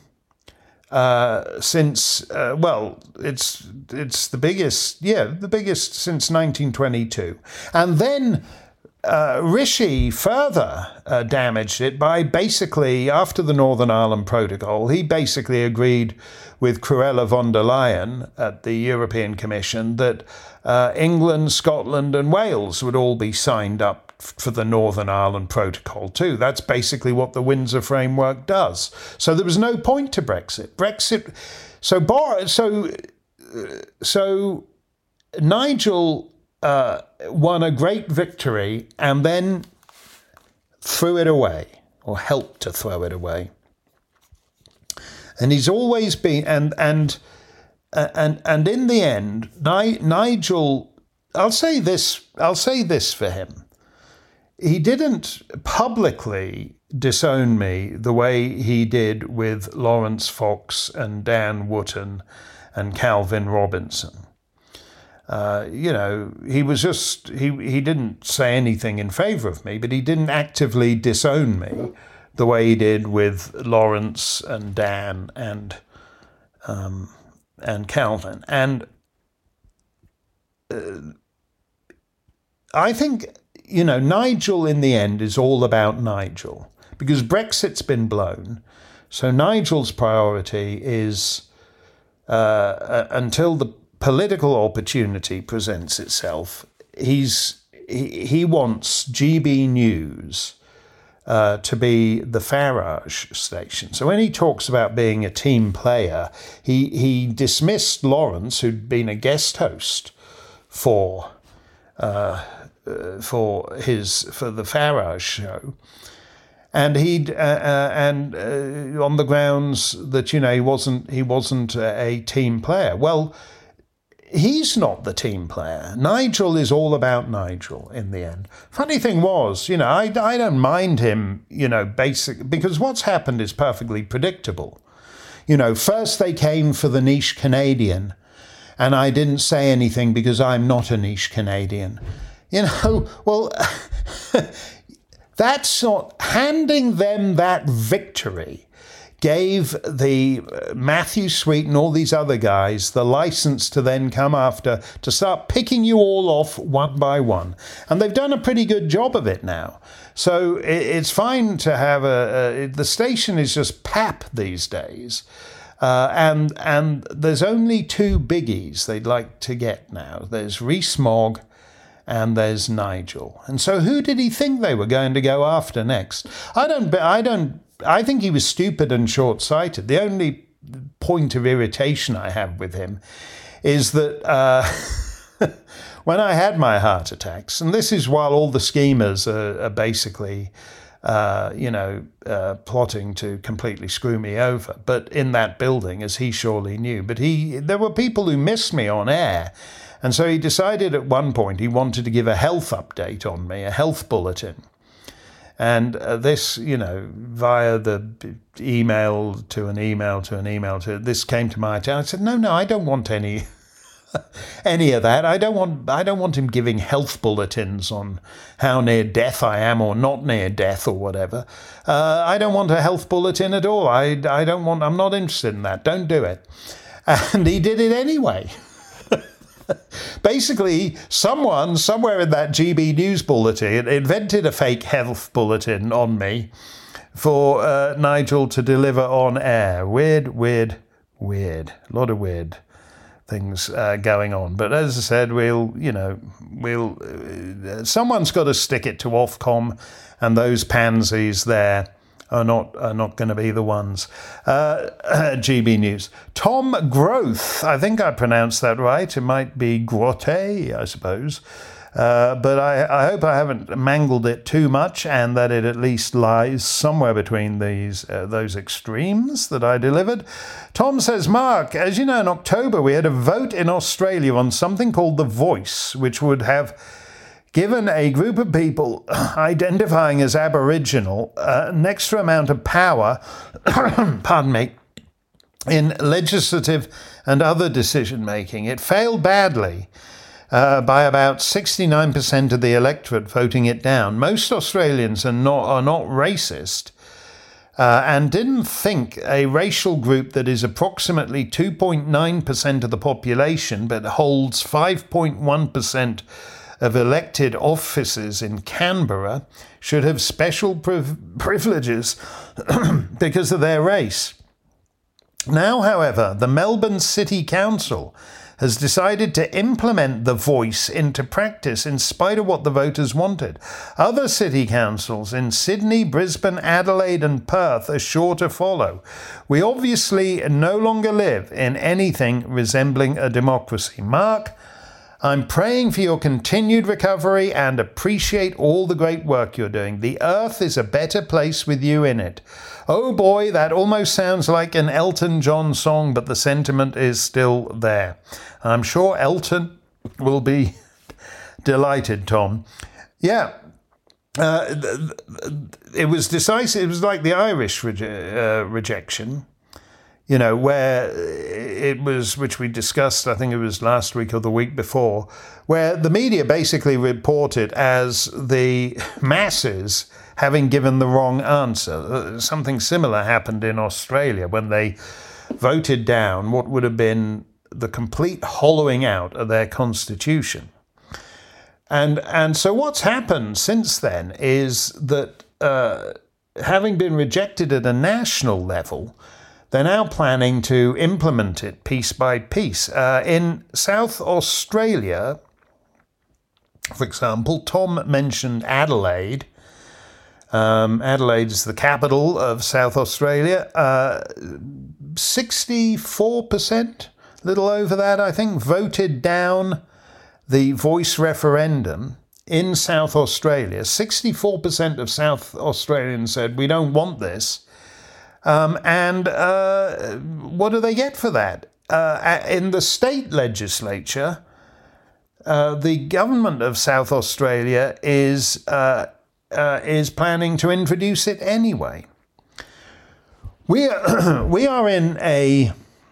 Uh, since, uh, well, it's it's the biggest, yeah, the biggest since nineteen twenty-two. And then uh, Rishi further uh, damaged it by basically, after the Northern Ireland Protocol, he basically agreed with Cruella von der Leyen at the European Commission that uh, England, Scotland and Wales would all be signed up for the Northern Ireland Protocol too. That's basically what the Windsor Framework does. So there was no point to Brexit. Brexit. So Bar. So so Nigel uh, won a great victory and then threw it away, or helped to throw it away. And he's always been, and and uh, and and in the end, Ni- Nigel. I'll say this. I'll say this for him. He didn't publicly disown me the way he did with Lawrence Fox and Dan Wootton and Calvin Robinson. Uh, you know, he was just, he, he didn't say anything in favour of me, but he didn't actively disown me the way he did with Lawrence and Dan and um, and Calvin. And uh, I think, you know, Nigel in the end is all about Nigel, because Brexit's been blown. So Nigel's priority is, uh, uh, until the political opportunity presents itself, he's he, he wants G B News uh, to be the Farage station. So when he talks about being a team player, he, he dismissed Lawrence, who'd been a guest host for Uh, Uh, for his for the Farage show, and he'd uh, uh, and uh, on the grounds that, you know, he wasn't he wasn't a team player. Well, he's not the team player. Nigel is all about Nigel in the end. Funny thing was, you know, I, I don't mind him, you know, basic, because what's happened is perfectly predictable. You know, first they came for the niche Canadian, and I didn't say anything because I'm not a niche Canadian. You know, well, that's not, handing them that victory gave the uh, Matthew Sweet and all these other guys the license to then come after, to start picking you all off one by one. And they've done a pretty good job of it now. So it, it's fine to have a, a, the station is just pap these days. Uh, and and there's only two biggies they'd like to get now. There's Rees-Mogg and there's Nigel. And so who did he think they were going to go after next? I don't, I don't, I think he was stupid and short-sighted. The only point of irritation I have with him is that uh, when I had my heart attacks, and this is while all the schemers are, are basically, uh, you know, uh, plotting to completely screw me over, but in that building, as he surely knew. But he, there were people who missed me on air, and so he decided at one point he wanted to give a health update on me, a health bulletin. And uh, this, you know, via the email to an email to an email to, this came to my attention. I said, no, no, I don't want any any of that. I don't want I don't want him giving health bulletins on how near death I am or not near death or whatever. Uh, I don't want a health bulletin at all. I, I don't want, I'm not interested in that. Don't do it. And he did it anyway. Basically, someone somewhere in that G B News bulletin invented a fake health bulletin on me for uh, Nigel to deliver on air. Weird, weird, weird. A lot of weird things uh, going on. But as I said, we'll, you know, we'll. Uh, someone's got to stick it to Ofcom, and those pansies there are not are not going to be the ones. Uh, G B News. Tom Groth, I think I pronounced that right. It might be Grotte, I suppose. Uh, but I, I hope I haven't mangled it too much, and that it at least lies somewhere between these uh, those extremes that I delivered. Tom says, Mark, as you know, in October we had a vote in Australia on something called The Voice, which would have given a group of people identifying as Aboriginal uh, an extra amount of power, pardon me, in legislative and other decision-making. It failed badly uh, by about sixty-nine percent of the electorate voting it down. Most Australians are not, are not racist uh, and didn't think a racial group that is approximately two point nine percent of the population but holds five point one percent of elected offices in Canberra should have special priv- privileges because of their race. Now, however, the Melbourne City Council has decided to implement The Voice into practice in spite of what the voters wanted. Other city councils in Sydney, Brisbane, Adelaide and Perth are sure to follow. We obviously no longer live in anything resembling a democracy. Mark, I'm praying for your continued recovery and appreciate all the great work you're doing. The earth is a better place with you in it. Oh boy, that almost sounds like an Elton John song, but the sentiment is still there. I'm sure Elton will be delighted, Tom. Yeah, uh, it was decisive. It was like the Irish reje- uh, rejection. You know, where it was, which we discussed, I think it was last week or the week before, where the media basically reported as the masses having given the wrong answer. Something similar happened in Australia when they voted down what would have been the complete hollowing out of their constitution. And, and so what's happened since then is that uh, having been rejected at a national level, they're now planning to implement it piece by piece. Uh, in South Australia, for example, Tom mentioned Adelaide. Um, Adelaide is the capital of South Australia. Uh, sixty-four percent, a little over that, I think, voted down the Voice referendum in South Australia. sixty-four percent of South Australians said, we don't want this. Um, and uh, what do they get for that? uh, in the state legislature, uh, the government of South Australia is uh, uh, is planning to introduce it anyway. We are, we are in a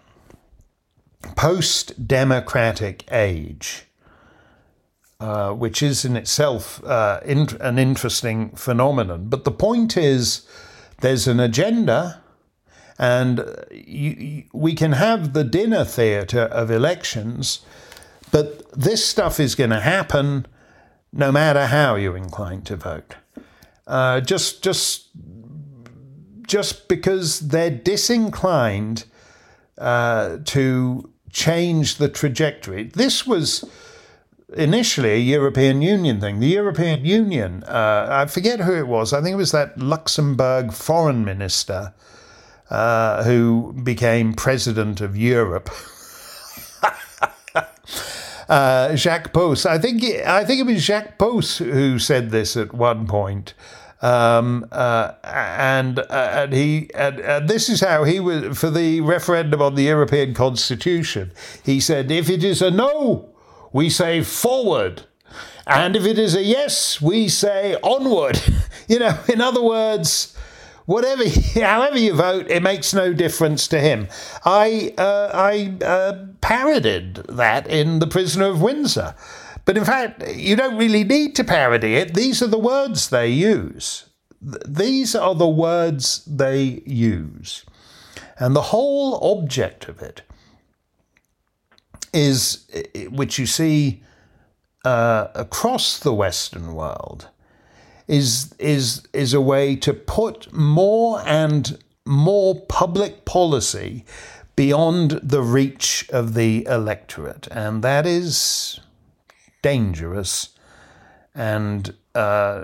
post-democratic age, uh, which is in itself uh, in, an interesting phenomenon. But the point is, there's an agenda, and you, you, we can have the dinner theatre of elections, but this stuff is going to happen no matter how you're inclined to vote. Uh, just, just, just because they're disinclined uh, to change the trajectory. This was initially a European Union thing. The European Union, uh, I forget who it was, I think it was that Luxembourg foreign minister uh, who became president of Europe. uh, Jacques Post. I think, it, I think it was Jacques Post who said this at one point. Um, uh, and, uh, and he, and, and this is how he was, for the referendum on the European Constitution, he said, if it is a no, we say forward. And if it is a yes, we say onward. You know, in other words, whatever, however you vote, it makes no difference to him. I, uh, I uh, parodied that in The Prisoner of Windsor. But in fact, you don't really need to parody it. These are the words they use. These are the words they use. And the whole object of it is, which you see uh, across the Western world, is, is, is a way to put more and more public policy beyond the reach of the electorate. And that is dangerous, and uh,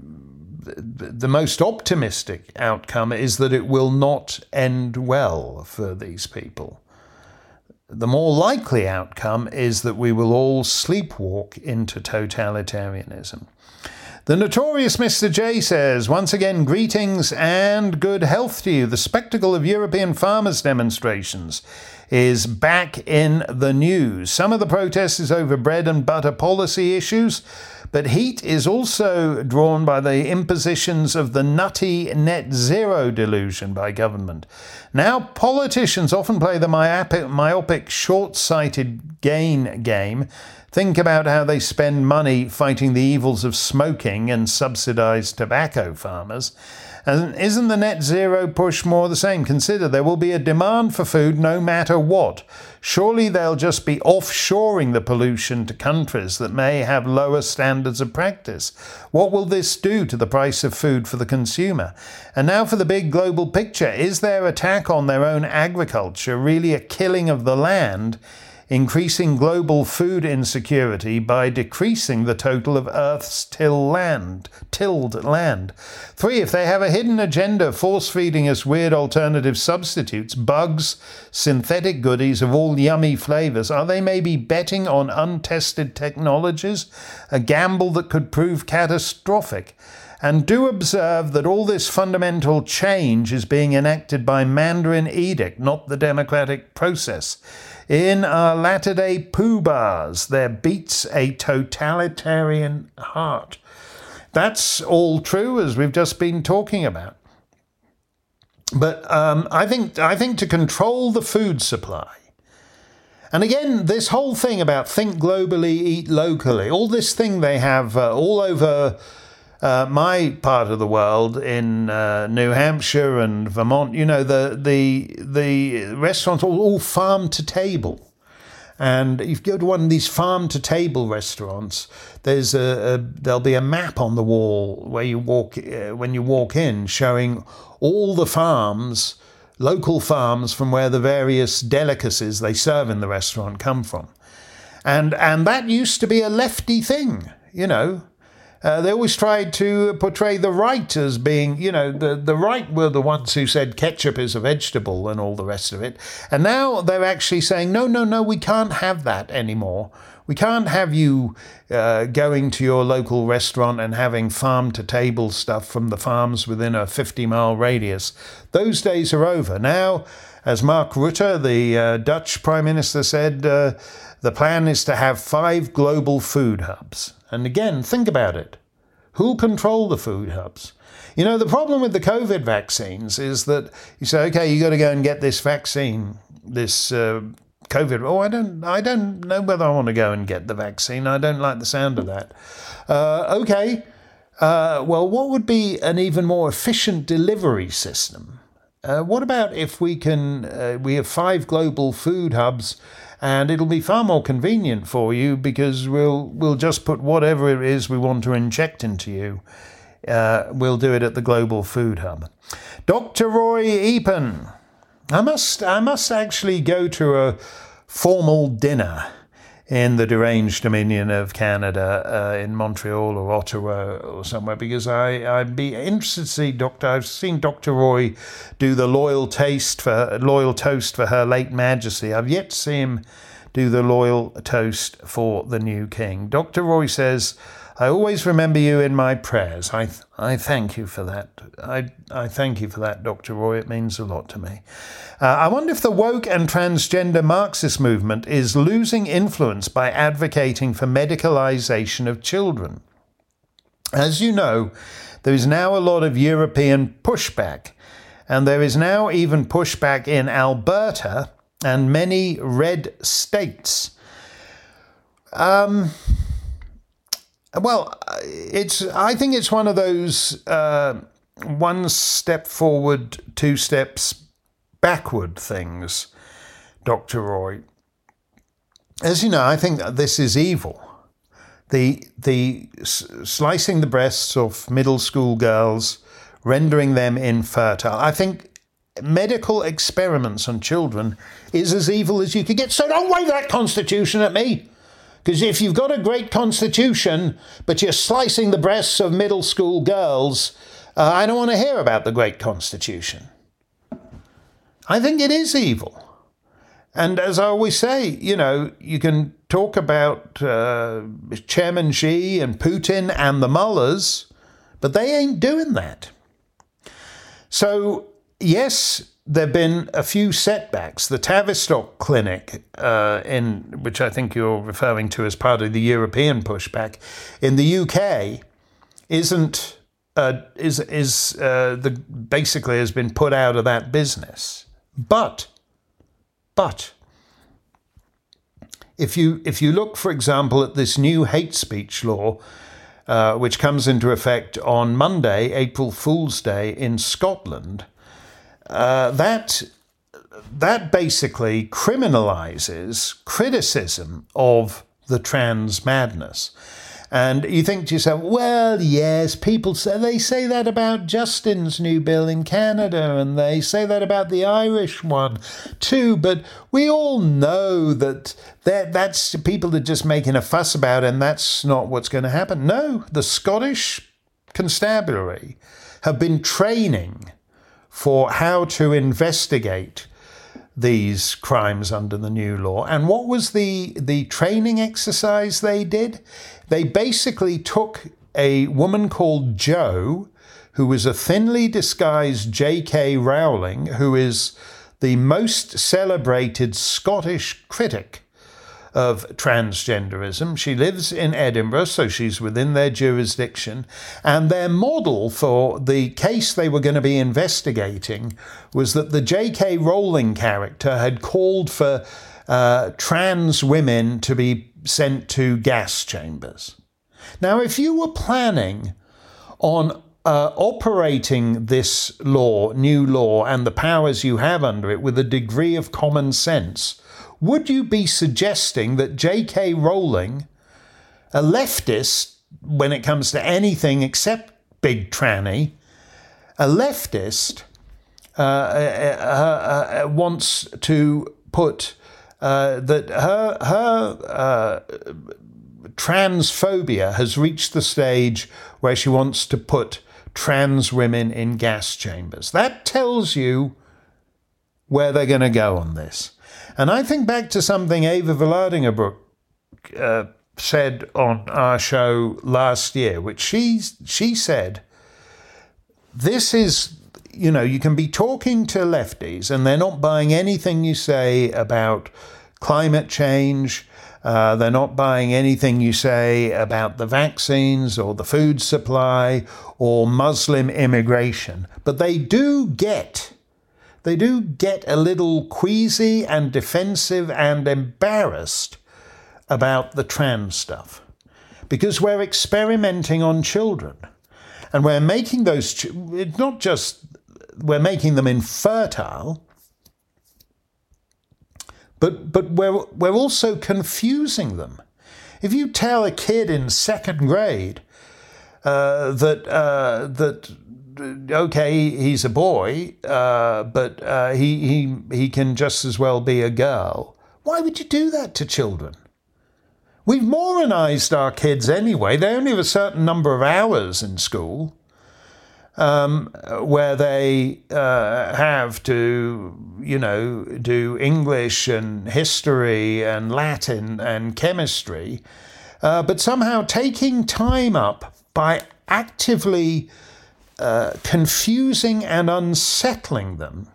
the most optimistic outcome is that it will not end well for these people. The more likely outcome is that we will all sleepwalk into totalitarianism. The notorious Mister J says, once again, greetings and good health to you. The spectacle of European farmers' demonstrations is back in the news. Some of the protest is over bread and butter policy issues, but heat is also drawn by the impositions of the nutty net zero delusion by government. Now, politicians often play the myopic, myopic short-sighted gain game. Think about how they spend money fighting the evils of smoking and subsidised tobacco farmers. And isn't the net zero push more the same? Consider there will be a demand for food no matter what. Surely they'll just be offshoring the pollution to countries that may have lower standards of practice. What will this do to the price of food for the consumer? And now for the big global picture. Is their attack on their own agriculture really a killing of the land, increasing global food insecurity by decreasing the total of Earth's till land, tilled land? Three, if they have a hidden agenda force-feeding us weird alternative substitutes, bugs, synthetic goodies of all yummy flavours, are they maybe betting on untested technologies? A gamble that could prove catastrophic. And do observe that all this fundamental change is being enacted by Mandarin edict, not the democratic process. In our latter-day poobahs, there beats a totalitarian heart. That's all true, as we've just been talking about. But um, I think I think to control the food supply, and again, this whole thing about think globally, eat locally, all this thing they have uh, all over Uh, my part of the world in uh, New Hampshire and Vermont, you know, the the the restaurants all, all farm to table. And if you go to one of these farm to table restaurants, there's a, a there'll be a map on the wall where you walk uh, when you walk in, showing all the farms, local farms from where the various delicacies they serve in the restaurant come from. And and that used to be a lefty thing, you know. Uh, they always tried to portray the right as being, you know, the, the right were the ones who said ketchup is a vegetable and all the rest of it. And now they're actually saying, no, no, no, we can't have that anymore. We can't have you uh, going to your local restaurant and having farm-to-table stuff from the farms within a fifty-mile radius. Those days are over. Now, as Mark Rutte, the uh, Dutch Prime Minister, said, uh, the plan is to have five global food hubs. And again, think about it. Who'll control the food hubs? You know, the problem with the COVID vaccines is that you say, okay, you got to go and get this vaccine, this uh, COVID. Oh, I don't, I don't know whether I want to go and get the vaccine. I don't like the sound of that. Uh, okay, uh, well, what would be an even more efficient delivery system? Uh, what about if we can, uh, we have five global food hubs, and it'll be far more convenient for you because we'll we'll just put whatever it is we want to inject into you. Uh, we'll do it at the Global Food Hub. Doctor Roy Epen. I must I must actually go to a formal dinner in the deranged Dominion of Canada uh, in Montreal or Ottawa or somewhere, because I, I'd be interested to see Doctor I've seen Doctor Roy do the loyal taste for loyal toast for Her Late Majesty. I've yet to see him do the loyal toast for the new king. Doctor Roy says, I always remember you in my prayers. I th- I thank you for that. I I thank you for that, Doctor Roy. It means a lot to me. Uh, I wonder if the woke and transgender Marxist movement is losing influence by advocating for medicalization of children. As you know, there is now a lot of European pushback, and there is now even pushback in Alberta and many red states. Um... Well, it's. I think it's one of those uh, one step forward, two steps backward things, Doctor Roy. As you know, I think that this is evil. The the slicing the breasts of middle school girls, rendering them infertile. I think medical experiments on children is as evil as you could get. So don't wave that Constitution at me. Because if you've got a great constitution, but you're slicing the breasts of middle school girls, uh, I don't want to hear about the great constitution. I think it is evil. And as I always say, you know, you can talk about uh, Chairman Xi and Putin and the mullahs, but they ain't doing that. So, yes, there have been a few setbacks. The Tavistock Clinic, uh, in which I think you're referring to as part of the European pushback, in the U K, isn't uh, is is uh, the basically has been put out of that business. But but if you if you look, for example, at this new hate speech law, uh, which comes into effect on Monday, April Fool's Day, in Scotland. Uh, that that basically criminalizes criticism of the trans madness. And you think to yourself, well, yes, people say, they say that about Justin's new bill in Canada, and they say that about the Irish one too, but we all know that that that's people are just making a fuss about it, and that's not what's going to happen. No, the Scottish Constabulary have been training for how to investigate these crimes under the new law. And what was the, the training exercise they did? They basically took a woman called Jo, who was a thinly disguised J K Rowling, who is the most celebrated Scottish critic of transgenderism. She lives in Edinburgh, so she's within their jurisdiction. And their model for the case they were going to be investigating was that the J K Rowling character had called for uh, trans women to be sent to gas chambers. Now, if you were planning on uh, operating this law, new law, and the powers you have under it with a degree of common sense, would you be suggesting that J K Rowling, a leftist when it comes to anything except big tranny, a leftist uh, uh, uh, wants to put uh, that her her uh, transphobia has reached the stage where she wants to put trans women in gas chambers? That tells you where they're going to go on this. And I think back to something Ava Vlaardingerbroek uh, said on our show last year, which she she said, this is, you know, you can be talking to lefties and they're not buying anything you say about climate change. Uh, they're not buying anything you say about the vaccines or the food supply or Muslim immigration. But they do get, they do get a little queasy and defensive and embarrassed about the trans stuff, because we're experimenting on children and we're making those, ch- it's not just, we're making them infertile, but but we're, we're also confusing them. If you tell a kid in second grade uh, that, uh, that, okay, he's a boy, uh, but uh, he, he, he can just as well be a girl, why would you do that to children? We've Moronized our kids anyway. They only have a certain number of hours in school um, where they uh, have to, you know, do English and history and Latin and chemistry. Uh, but somehow taking time up by actively uh, confusing and unsettling them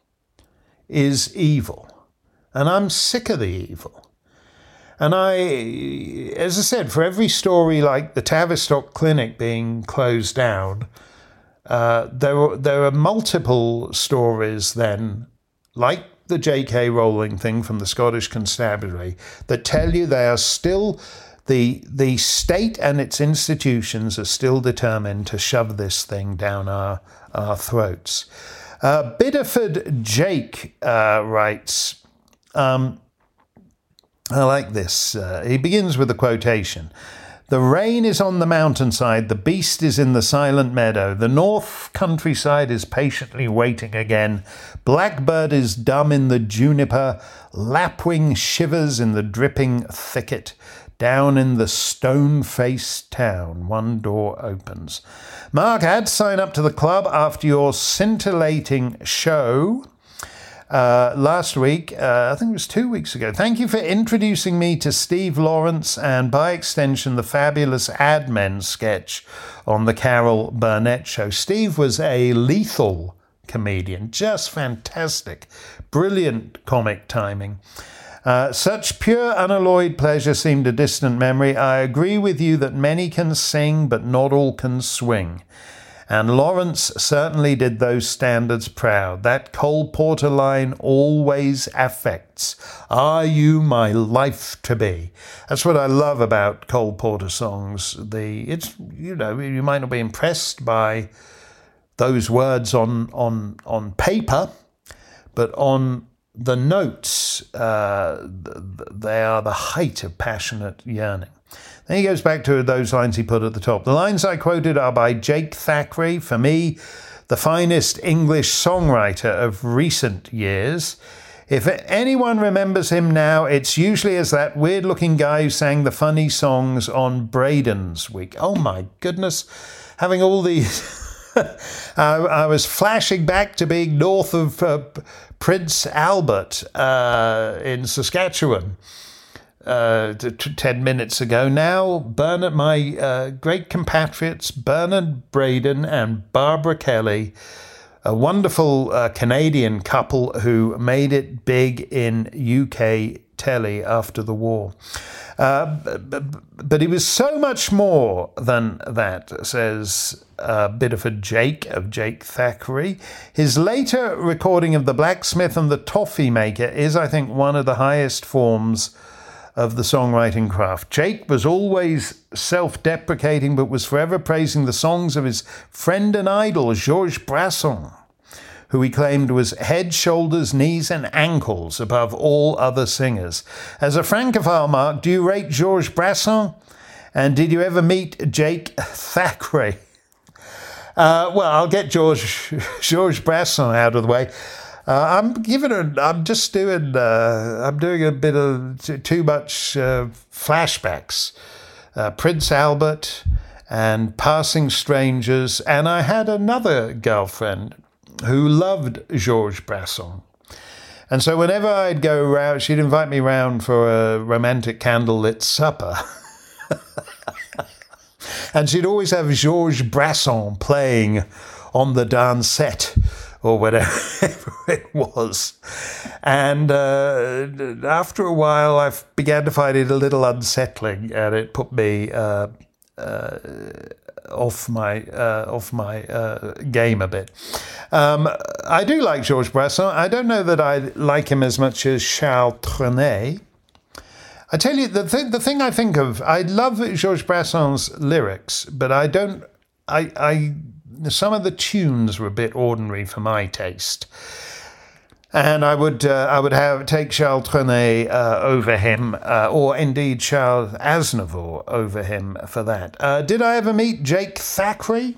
is evil. And I'm sick of the evil. And I, as I said, for every story like the Tavistock Clinic being closed down, uh, there, there are multiple stories then, like the J K Rowling thing from the Scottish Constabulary, that tell you they are still, the, the state and its institutions are still determined to shove this thing down our, our throats. Uh, Biddeford Jake uh, writes... Um, I like this. Uh, he begins with a quotation. The rain is on the mountainside, the beast is in the silent meadow, the north countryside is patiently waiting again, blackbird is dumb in the juniper, lapwing shivers in the dripping thicket, down in the stone-faced town, one door opens. Mark, add sign up to the club after your scintillating show. Uh, last week, uh, I think it was two weeks ago. Thank you for introducing me to Steve Lawrence and, by extension, the fabulous Ad Men sketch on the Carol Burnett show. Steve was a lethal comedian, just fantastic, brilliant comic timing. Uh, such pure, unalloyed pleasure seemed a distant memory. I agree with you that many can sing, but not all can swing. And Lawrence certainly did those standards proud. That Cole Porter line always affects. Are you my life to be? That's what I love about Cole Porter songs. The it's you know you might not be impressed by those words on on on paper, but on the notes, uh, they are the height of passionate yearning. Then he goes back to those lines he put at the top. The lines I quoted are by Jake Thackeray, for me, the finest English songwriter of recent years. If anyone remembers him now, it's usually as that weird-looking guy who sang the funny songs on Braden's Week. Oh, my goodness. Having all these... I, I was flashing back to being north of uh, Prince Albert uh, in Saskatchewan. Uh, t- t- ten minutes ago now, Bernard, my uh, great compatriots, Bernard Braden and Barbara Kelly, a wonderful uh, Canadian couple who made it big in U K telly after the war. Uh, but, but he was so much more than that, says uh, Biddeford Jake of Jake Thackeray. His later recording of The Blacksmith and the Toffee Maker is, I think, one of the highest forms of the songwriting craft. Jake was always self-deprecating, but was forever praising the songs of his friend and idol, Georges Brassens, who he claimed was head, shoulders, knees, and ankles above all other singers. As a francophile, Mark, do you rate Georges Brassens? And did you ever meet Jake Thackeray? Uh, well, I'll get George, Georges Brassens out of the way. Uh, I'm giving a. I'm just doing. Uh, I'm doing a bit of t- too much uh, flashbacks. Uh, Prince Albert and Passing Strangers, and I had another girlfriend who loved Georges Brassens, And so whenever I'd go round, she'd invite me round for a romantic candlelit supper. And she'd always have Georges Brassens playing on the dansette or whatever it was. And uh, after a while, I began to find it a little unsettling, and it put me uh, uh, off my uh, off my uh, game a bit. Um, I do like Georges Brassens. I don't know that I like him as much as Charles Trenet. I tell you, the thing, the thing I think of, I love Georges Brassens' lyrics, but I don't, I, I, some of the tunes were a bit ordinary for my taste. And I would, uh, I would have take Charles Trenet uh, over him, uh, or indeed Charles Aznavour over him for that. Uh, did I ever meet Jake Thackeray?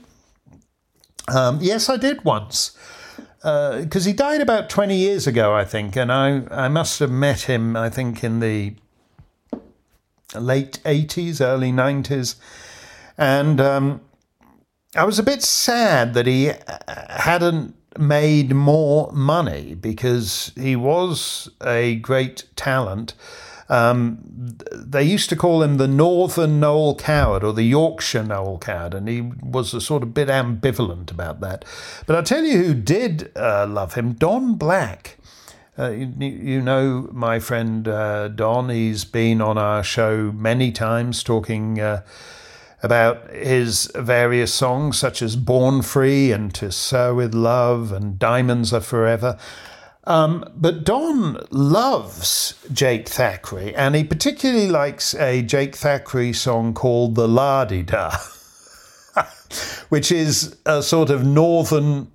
Um, yes, I did once. Because uh, he died about twenty years ago, I think, and I, I must have met him, I think, in the late eighties, early nineties. And um, I was a bit sad that he hadn't made more money, because he was a great talent. Um, they used to call him the Northern Noel Coward or the Yorkshire Noel Coward, and he was a sort of bit ambivalent about that. But I'll tell you who did uh, love him, Don Black. Uh, you, you know my friend uh, Don. He's been on our show many times talking uh, about his various songs, such as Born Free and To Sir With Love and Diamonds Are Forever. Um, but Don loves Jake Thackeray, and he particularly likes a Jake Thackeray song called The La-Di-Da, which is a sort of northern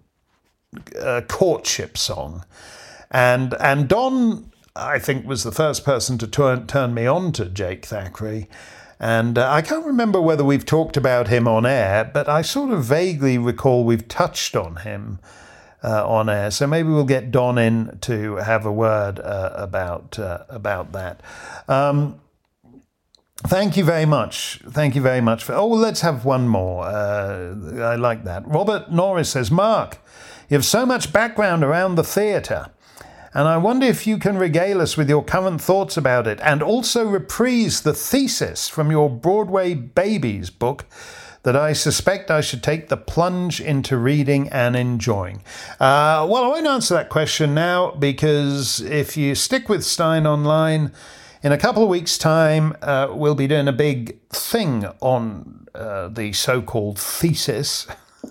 uh, courtship song. And and Don, I think, was the first person to turn, turn me on to Jake Thackeray. And uh, I can't remember whether we've talked about him on air, but I sort of vaguely recall we've touched on him uh, on air. So maybe we'll get Don in to have a word uh, about uh, about that. Um, thank you very much. Thank you very much. For, oh, let's have one more. Uh, I like that. Robert Norris says, Mark, you have so much background around the theatre, and I wonder if you can regale us with your current thoughts about it, and also reprise the thesis from your Broadway Babies book that I suspect I should take the plunge into reading and enjoying. Uh, well, I won't answer that question now, because if you stick with Stein Online, in a couple of weeks' time, uh, we'll be doing a big thing on uh, the so-called thesis,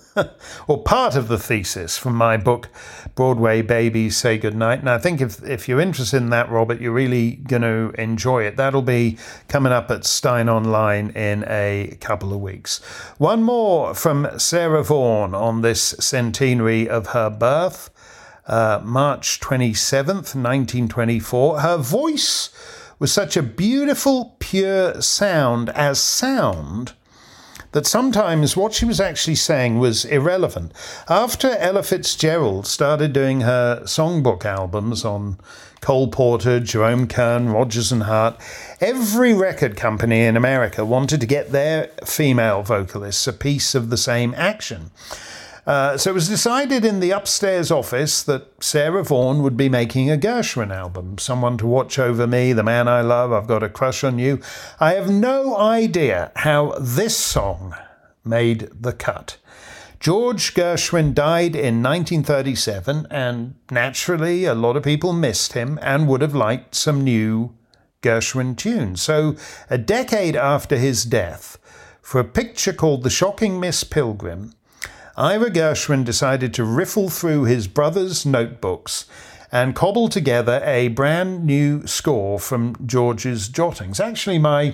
or part of the thesis from my book, Broadway Babies Say Goodnight. And I think if, if you're interested in that, Robert, you're really going to enjoy it. That'll be coming up at Stein Online in a couple of weeks. One more from Sarah Vaughan on this centenary of her birth, uh, March twenty-seventh, nineteen twenty-four. Her voice was such a beautiful, pure sound as sound that sometimes what she was actually saying was irrelevant. After Ella Fitzgerald started doing her songbook albums on Cole Porter, Jerome Kern, Rodgers and Hart, every record company in America wanted to get their female vocalists a piece of the same action. Uh, so it was decided in the upstairs office that Sarah Vaughan would be making a Gershwin album. Someone to Watch Over Me, The Man I Love, I've Got a Crush on You. I have no idea how this song made the cut. George Gershwin died in nineteen thirty-seven, and naturally a lot of people missed him and would have liked some new Gershwin tunes. So a decade after his death, for a picture called The Shocking Miss Pilgrim, Ira Gershwin decided to riffle through his brother's notebooks and cobble together a brand new score from George's jottings. Actually, my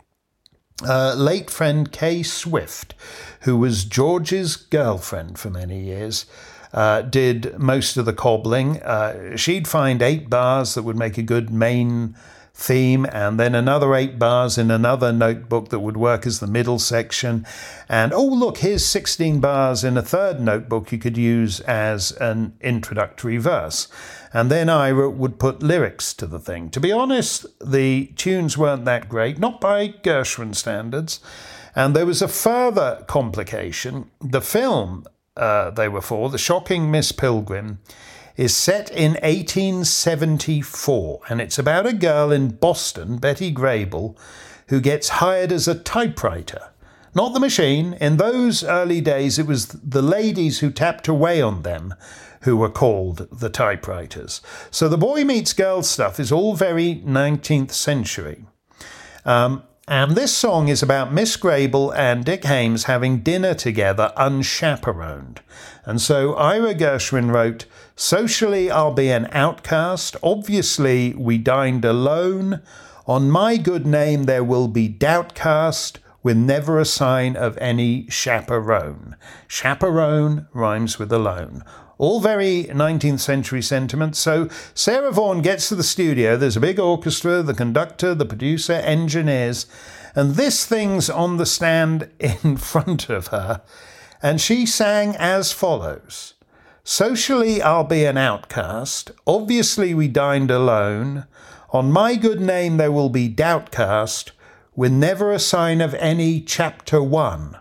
uh, late friend Kay Swift, who was George's girlfriend for many years, uh, did most of the cobbling. Uh, she'd find eight bars that would make a good main theme, and then another eight bars in another notebook that would work as the middle section. And oh, look, here's sixteen bars in a third notebook you could use as an introductory verse. And then Ira would put lyrics to the thing. To be honest, the tunes weren't that great, not by Gershwin standards. And there was a further complication. The film uh, they were for, The Shocking Miss Pilgrim, is set in eighteen seventy-four, and it's about a girl in Boston, Betty Grable, who gets hired as a typewriter. Not the machine. In those early days, it was the ladies who tapped away on them who were called the typewriters. So the boy meets girl stuff is all very nineteenth century. Um, and this song is about Miss Grable and Dick Haymes having dinner together unchaperoned. And so Ira Gershwin wrote, "Socially I'll be an outcast. Obviously we dined alone. On my good name there will be doubt cast, with never a sign of any chaperone." Chaperone rhymes with alone. All very nineteenth century sentiments. So Sarah Vaughan gets to the studio. There's a big orchestra, the conductor, the producer, engineers, and this thing's on the stand in front of her. And she sang as follows. "Socially I'll be an outcast. Obviously we dined alone. On my good name there will be doubt cast, with never a sign of any chapter one."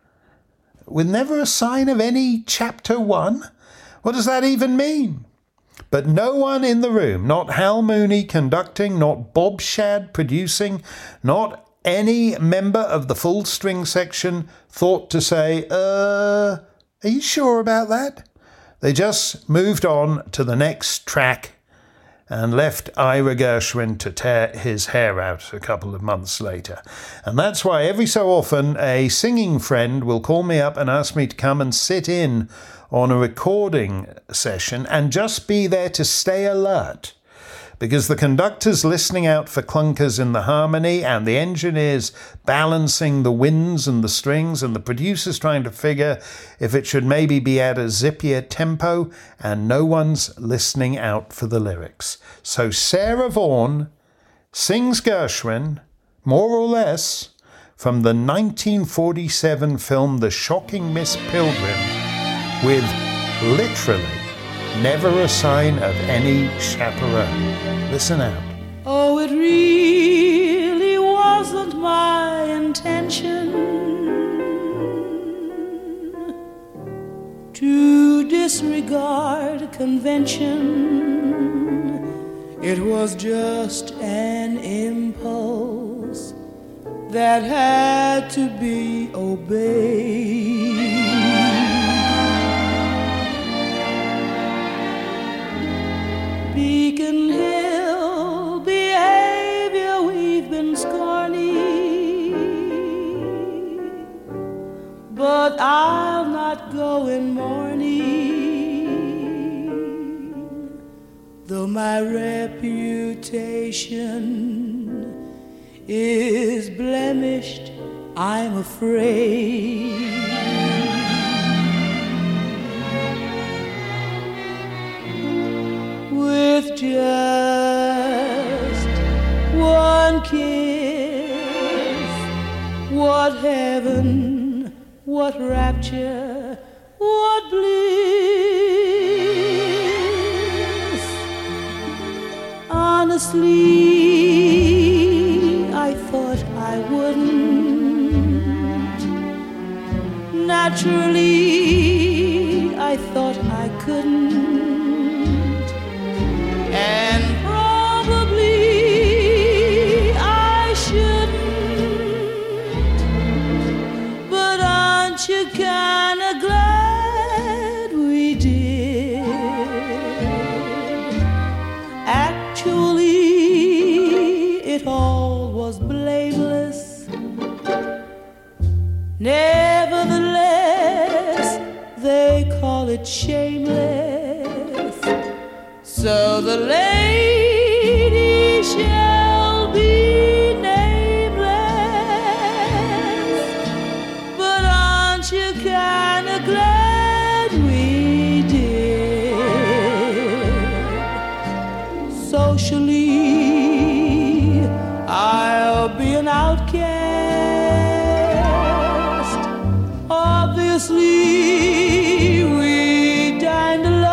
With never a sign of any chapter one? What does that even mean? But no one in the room, not Hal Mooney conducting, not Bob Shad producing, not any member of the full string section thought to say, uh, are you sure about that? They just moved on to the next track and left Ira Gershwin to tear his hair out a couple of months later. And that's why every so often a singing friend will call me up and ask me to come and sit in on a recording session and just be there to stay alert. Because the conductor's listening out for clunkers in the harmony, and the engineer's balancing the winds and the strings, and the producer's trying to figure if it should maybe be at a zippier tempo, and no one's listening out for the lyrics. So Sarah Vaughan sings Gershwin, more or less, from the nineteen forty-seven film The Shocking Miss Pilgrim, with literally never a sign of any chaperone. Listen out. Oh, it really wasn't my intention to disregard convention. It was just an impulse that had to be obeyed. Beacon Hill behavior, we've been scorny, but I'll not go in mourning, though my reputation is blemished, I'm afraid. With just one kiss, what heaven, what rapture, what bliss. Honestly, I thought I wouldn't. Naturally, I thought I couldn't. And probably I shouldn't, but aren't you kinda glad we did? Actually, it all was blameless. Nevertheless, they call it shameless. So the lady shall be nameless, but aren't you kinda glad we did? Socially, I'll be an outcast. Obviously, we dined alone.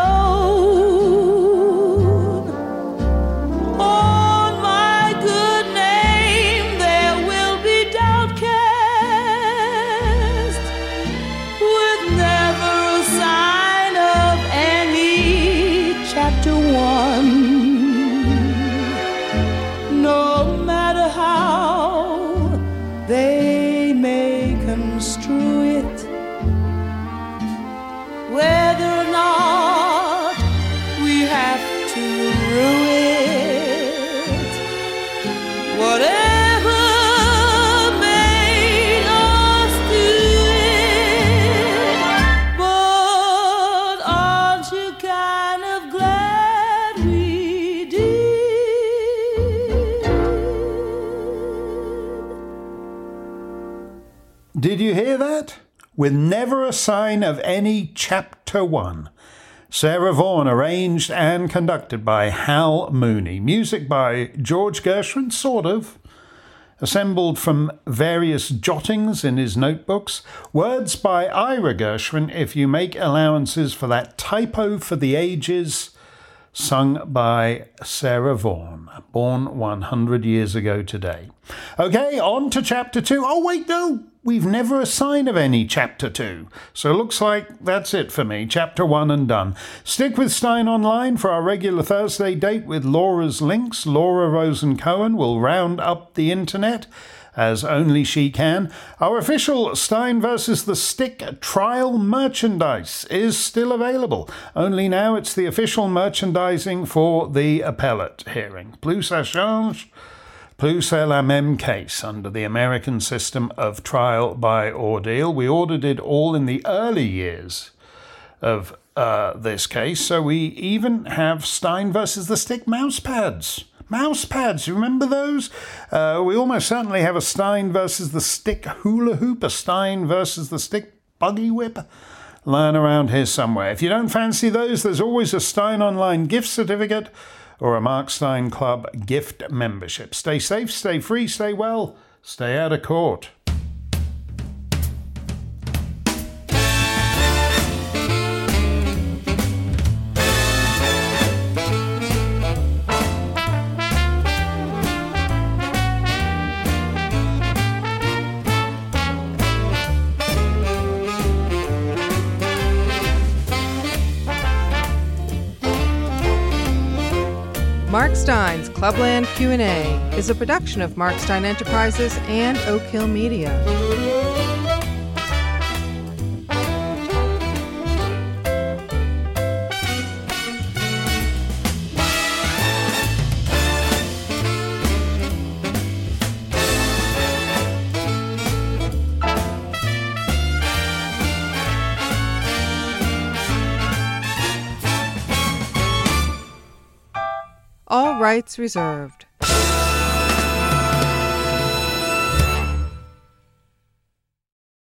through it. Whatever made us do it, but aren't you kind of glad we did? Did you hear that? With never a sign of any chapter one. Sarah Vaughan, arranged and conducted by Hal Mooney. Music by George Gershwin, sort of. Assembled from various jottings in his notebooks. Words by Ira Gershwin, if you make allowances for that typo for the ages. Sung by Sarah Vaughan, born one hundred years ago today. Okay, on to chapter two. Oh, wait, no. We've never a sign of any chapter two. So it looks like that's it for me. Chapter one and done. Stick with Stein Online for our regular Thursday date with Laura's Links. Laura Rosen Cohen will round up the internet as only she can. Our official Stein versus the Stick trial merchandise is still available. Only now it's the official merchandising for the appellate hearing. Plus ça change. Plus c'est la même case under the American system of trial by ordeal. We ordered it all in the early years of uh, this case, so we even have Stein versus the Stick mouse pads. Mouse pads, you remember those? Uh, we almost certainly have a Stein versus the Stick hula hoop, a Stein versus the Stick buggy whip lying around here somewhere. If you don't fancy those, there's always a Stein Online gift certificate or a Mark Stein Club gift membership. Stay safe, stay free, stay well, stay out of court. Mark Stein's Clubland Q and A is a production of Mark Stein Enterprises and Oak Hill Media. All rights reserved.